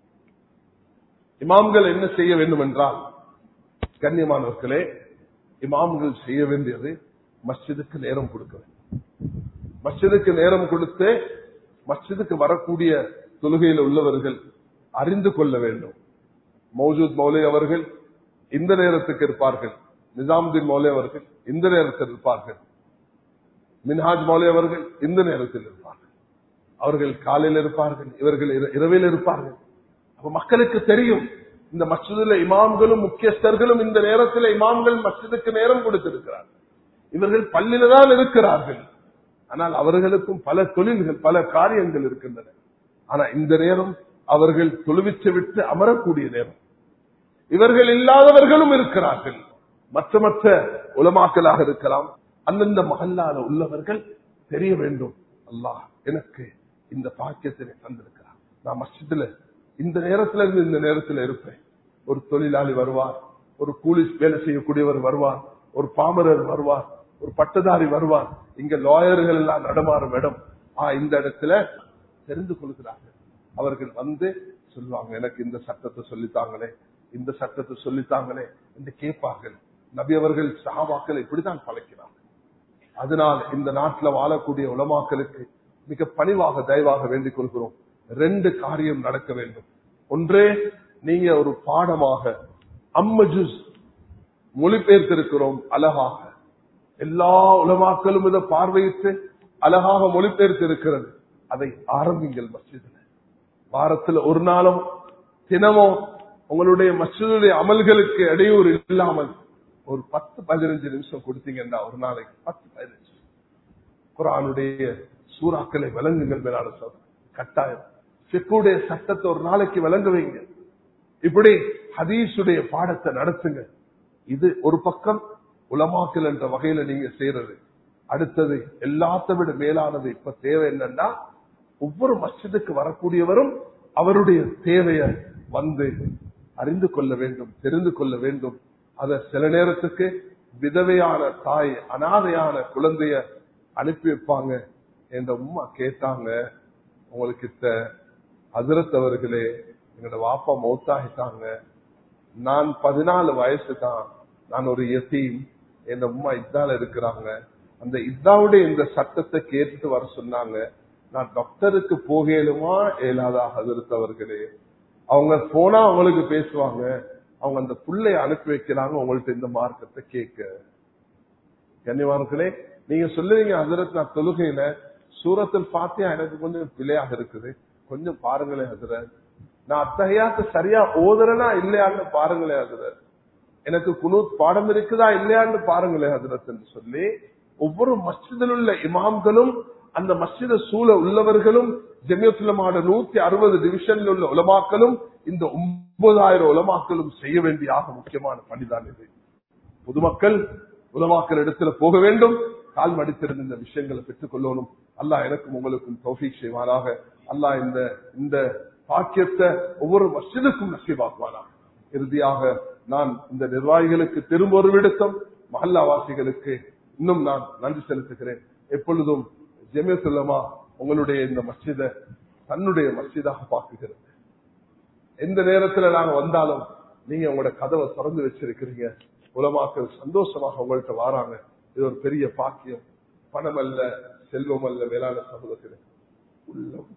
இமாம்கள் என்ன செய்ய வேண்டும் என்றால், கண்ணியமானவர்களே, இமாம்கள் செய்ய வேண்டியது மஸ்ஜிதுக்கு நேரம் கொடுக்க வேண்டும். மஸ்ஜிதுக்கு நேரம் கொடுத்து மஸ்ஜிதுக்கு வரக்கூடிய தொழுகையில் உள்ளவர்கள் அறிந்து கொள்ள வேண்டும். மௌஜூத் மௌலை அவர்கள் இந்த நேரத்துக்கு இருப்பார்கள், நிசாமுதீன் மௌலை அவர்கள் இந்த நேரத்தில் இருப்பார்கள், மின்ஹாஜ் மௌலை அவர்கள் இந்த நேரத்தில் இருப்பார்கள். அவர்கள் காலையில் இருப்பார்கள், இவர்கள் இரவில் இருப்பார்கள். அப்ப மக்களுக்கு தெரியும், இந்த மஸ்ஜிதுல இமாம்களும் முக்கியஸ்தர்களும் இந்த நேரத்தில் இமாம்கள் மஸ்ஜிதுக்கு நேரம் கொடுத்திருக்கிறார்கள். இவர்கள் பள்ளியில தான் இருக்கிறார்கள், ஆனால் அவர்களுக்கும் பல தொழில்கள் பல காரியங்கள் இருக்கின்றன. ஆனா இந்த நேரம் அவர்கள் தொழுவிச்சு விட்டு அமரக்கூடிய நேரம். இவர்கள் இல்லாதவர்களும் இருக்கிறார்கள், மற்ற மற்ற உலமாக்களாக இருக்கலாம். அந்தந்த மஹல்லால உள்ளவர்கள் தெரிய வேண்டும், அல்லாஹ் எனக்கு இந்த பாக்கியத்தை தந்திருக்கிறார். நான் மஸ்ஜிதுல இந்த நேரத்துல இருந்து இந்த நேரத்தில் இருப்பேன். ஒரு தொழிலாளி வருவார், ஒரு கூலி வேலை செய்யக்கூடியவர் வருவார், ஒரு பாமரர் வருவார், ஒரு பட்டதாரி வருவார். இங்க லாயர்கள் எல்லாம் நடமாறும் இடம், ஆ இந்த இடத்துல தெரிந்து கொள்கிறார்கள். அவர்கள் வந்து சொல்லுவாங்க, எனக்கு இந்த சட்டத்தை சொல்லித்தாங்களே, இந்த சட்டத்தை சொல்லித்தாங்களே என்று கேட்பார்கள். நபி அவர்கள் சஹாபாக்கள் இப்படித்தான் பழக்கினார்கள். அதனால் இந்த நாட்டில் வாழக்கூடிய உலமாக்களுக்கு மிக பணிவாக தயவாக வேண்டிக் கொள்கிறோம், ரெண்டு காரியம் நடக்க வேண்டும். ஒன்றே, நீங்க ஒரு பாடமாக அம்மஜுஸ் மொழிபெயர்த்திருக்கிறோம் அழகாக, எல்லா உலமாக்களும் இதை பார்வையிட்டு அழகாக மொழிபெயர்த்திருக்கிறது. அதை ஆரம்பிங்கள் மஸ்ஜிதில். வாரத்தில் ஒரு நாளும் தினமும் உங்களுடைய மஸ்ஜிதுடைய அமல்களுக்கு இடையூறு இல்லாமல் ஒரு பத்து பதினஞ்சு நிமிஷம் கொடுத்தீங்கன்னா ஒரு நாளைக்கு பத்து பதினஞ்சு குர்ஆனுடைய சூறாக்களை விளங்குங்கள். மேலான சோதனை கட்டாயம் ஃபிக்ஹுடைய சட்டத்தை ஒரு நாளைக்கு விளங்க வைங்க. இப்படி ஹதீஸுடைய பாடத்தை நடத்துங்க. இது ஒரு பக்கம் உலமாக்கல் என்ற வகையில நீங்க செய்யறது. அடுத்தது எல்லாத்த விட மேலானது இப்ப தேவை என்னன்னா, ஒவ்வொரு மஸ்ஜிதுக்கு வரக்கூடியவரும் அவருடைய தேவையை வந்து அறிந்து கொள்ள வேண்டும், தெரிந்து கொள்ள வேண்டும். அத சில நேரத்துக்கு விதவையான தாய், அனாதையான குழந்தைய அனுப்பி வைப்பாங்க. என்ற உம்மா கேட்டாங்க, உங்களுக்கு ஹஜ்ரத் அவர்களே, எங்களோட வாப்பா மௌத்தாகிட்டாங்க, நான் பதினாலு வயசு தான், நான் ஒரு யதீம், என் உம்மா இத்தால இருக்கிறாங்க, அந்த இத்தாவுடைய இந்த சட்டத்தை கேட்டுட்டு வர சொன்னாங்க, நான் டாக்டருக்கு போகலுமா ஏலாதா ஹஜ்ரத் அவர்களே? அவங்க போனா அவங்களுக்கு பேசுவாங்க, அவங்க அந்த புள்ளைய அனுப்பி வைக்கிறாங்க உங்கள்ட்ட இந்த மார்க்கத்தை கேட்க. கண்ணியவான்களே, நீங்க சொல்லுவீங்க ஹஜ்ரத் நான் தொழுகையில சூரத்துல் ஃபாத்திஹா எனக்கு கொஞ்சம் பிழையாக இருக்குது, கொஞ்சம் பாருங்களேன் ஹஜ்ரத், நான் அத்தஹியாத்து சரியா ஓதுறனா இல்லையான்னு பாருங்களேன் ஹஜ்ரத், எனக்கு குனூத் பாடம் இருக்குதா இல்லையான்னு பாருங்களேன் ஹஜ்ரத் என்று சொல்லி ஒவ்வொரு மஸ்ஜிதில் உள்ள இமாம்களும் அந்த மஸ்ஜித சூழ உள்ளவர்களும் ஜமியத்துல் உலமாவோட நூத்தி அறுபது டிவிஷன்ல உள்ள உலமாக்களும் இந்த ஒன்பதாயிரம் உலமாக்களும் செய்ய வேண்டிய ஆக முக்கியமான பணிதான் இது. பொதுமக்கள் உலமாக்கள் இடத்துல போக வேண்டும், கால் மடித்திருந்த இந்த விஷயங்களை பெற்றுக் கொள்ளணும். அல்லாஹ் எனக்கும் உங்களுக்கும் தௌஃபீக் செய்வானாக. அல்லாஹ் இந்த இந்த பாக்கியத்தை ஒவ்வொரு மஸ்ஜிதுக்கும் நசீபாக்குவானாக. இறுதியாக நான் இந்த நிர்வாகிகளுக்கு திரும்ப ஒரு விடுத்தம், மஹல்லாவாசிகளுக்கு இன்னும் நான் நன்றி செலுத்துகிறேன். எப்பொழுதும் ஜமியத்துல் உலமா உங்களுடைய இந்த மஸ்ஜிதை தன்னுடைய மஸ்ஜிதாக பார்க்குகிறது. எந்த நேரத்தில் நாங்க வந்தாலும் நீங்க உங்களோட கதவை திறந்து வச்சிருக்கிறீங்க, உலமாக்கள் சந்தோஷமாக உங்கள்கிட்ட வாராங்க. இது ஒரு பெரிய பாக்கியம். பணம் அல்ல, செல்வம் அல்ல, மேலான சமூகத்தில் உள்ளம்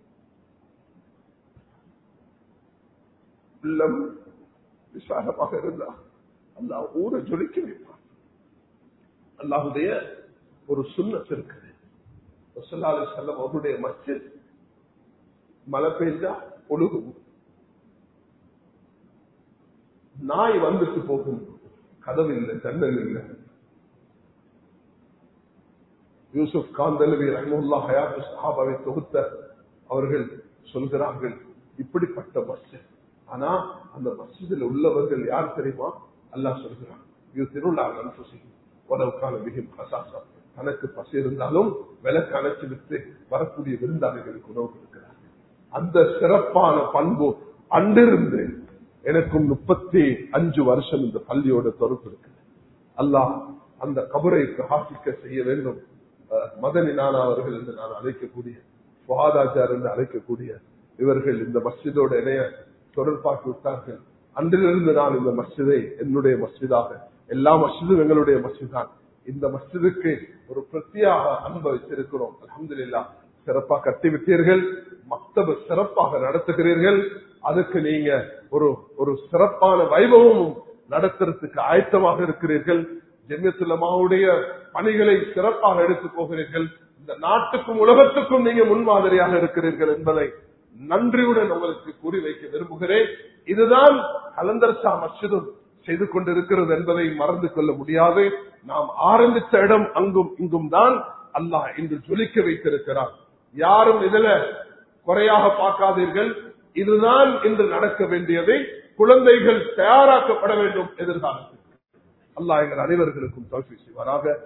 உள்ளம் விசாலமாக இருந்தா அல்லாஹ் ஊரை ஜொலிக்க வைப்பார். அல்லாஹுடைய ஒரு சுன்னத் இருக்குது. ரசூலுல்லாஹி அலைஹி வஸல்லம் அவருடைய மஸ்ஜித் மழை பெய்ஞ்சா ஒழுகும், நாய் வந்துட்டு போகும், கதவு இல்லை, ஜன்னல் இல்லை. யூசுப் காந்தலவி ரஹ்மத்துல்லாஹி ஹயாத்து ஸஹாபாவை தொகுத்த அவர்கள் சொல்கிறார்கள், இப்படிப்பட்ட மஸ்ஜித். ஆனா அந்த மஸ்ஜிதில் உள்ளவர்கள் யார் தெரியுமா? அல்லாஹ் சொல்கிறான், இது திருவிழாவில் அனுப்பி உதவுக்கான மிக கசாசா, தனக்கு பசி இருந்தாலும் விளக்கு அணைச்சு விட்டு வரக்கூடிய விருந்தாளிகளுக்கு உணவு கொடுக்கிறார். அந்த சிறப்பான பண்பு அன்றிருந்து எனக்கும் முப்பத்தி அஞ்சு வருஷம் இந்த பள்ளியோட தொடர்பு இருக்கு. அல்லாஹ் அந்த கபரை பிரகாசிக்க செய்ய வேண்டும். மதனி நானா அவர்கள் என்று நான் அழைக்கக்கூடிய, சுகாதாச்சார் என்று அழைக்கக்கூடிய இவர்கள் இந்த மஸ்ஜிதோட இணைய தொடர்பாக்கி விட்டார்கள். அன்றிலிருந்து நான் இந்த மஸ்ஜிதை என்னுடைய மஸ்ஜிதாக, எல்லா மஸ்ஜிதும் எங்களுடைய மஸ்ஜித் தான், இந்த மஸ்ஜிதுக்கு ஒரு பிரத்யேக அன்பை வச்சிருக்கிறோம். அல்ஹம்துலில்லாஹ், சிறப்பாக கட்டிவிட்டீர்கள், மக்தப சிறப்பாக நடத்துகிறீர்கள். அதுக்கு நீங்க ஒரு ஒரு சிறப்பான வைபவமும் நடத்துறதுக்கு ஆயத்தமாக இருக்கிறீர்கள். ஜமியத்துல் உலமாவுடைய பணிகளை சிறப்பாக எடுத்துப் போகிறீர்கள். இந்த நாட்டுக்கும் உலகத்துக்கும் நீங்க முன்மாதிரியாக இருக்கிறீர்கள் என்பதை நன்றியுடன் உங்களுக்கு கூறி வைக்க விரும்புகிறேன். இதுதான் கலந்தர்ஷா மஸ்ஜிதும் செய்து கொண்டிருக்கிறது என்பதை மறந்து கொள்ள முடியாது. நாம் ஆரம்பித்த இடம் அங்கும் இங்கும் தான் அல்லாஹ் இன்று ஜொலிக்க வைத்திருக்கிறார். யாரும் இதுல குறையாக பார்க்காதீர்கள். இதுதான் இன்று நடக்க வேண்டியதை குழந்தைகள் தயாராக்கப்பட வேண்டும் எதிர்காலத்தில். அல்லாஹ் எங்கள் அனைவர்களுக்கும் தௌஃபீக் செய்வாராக.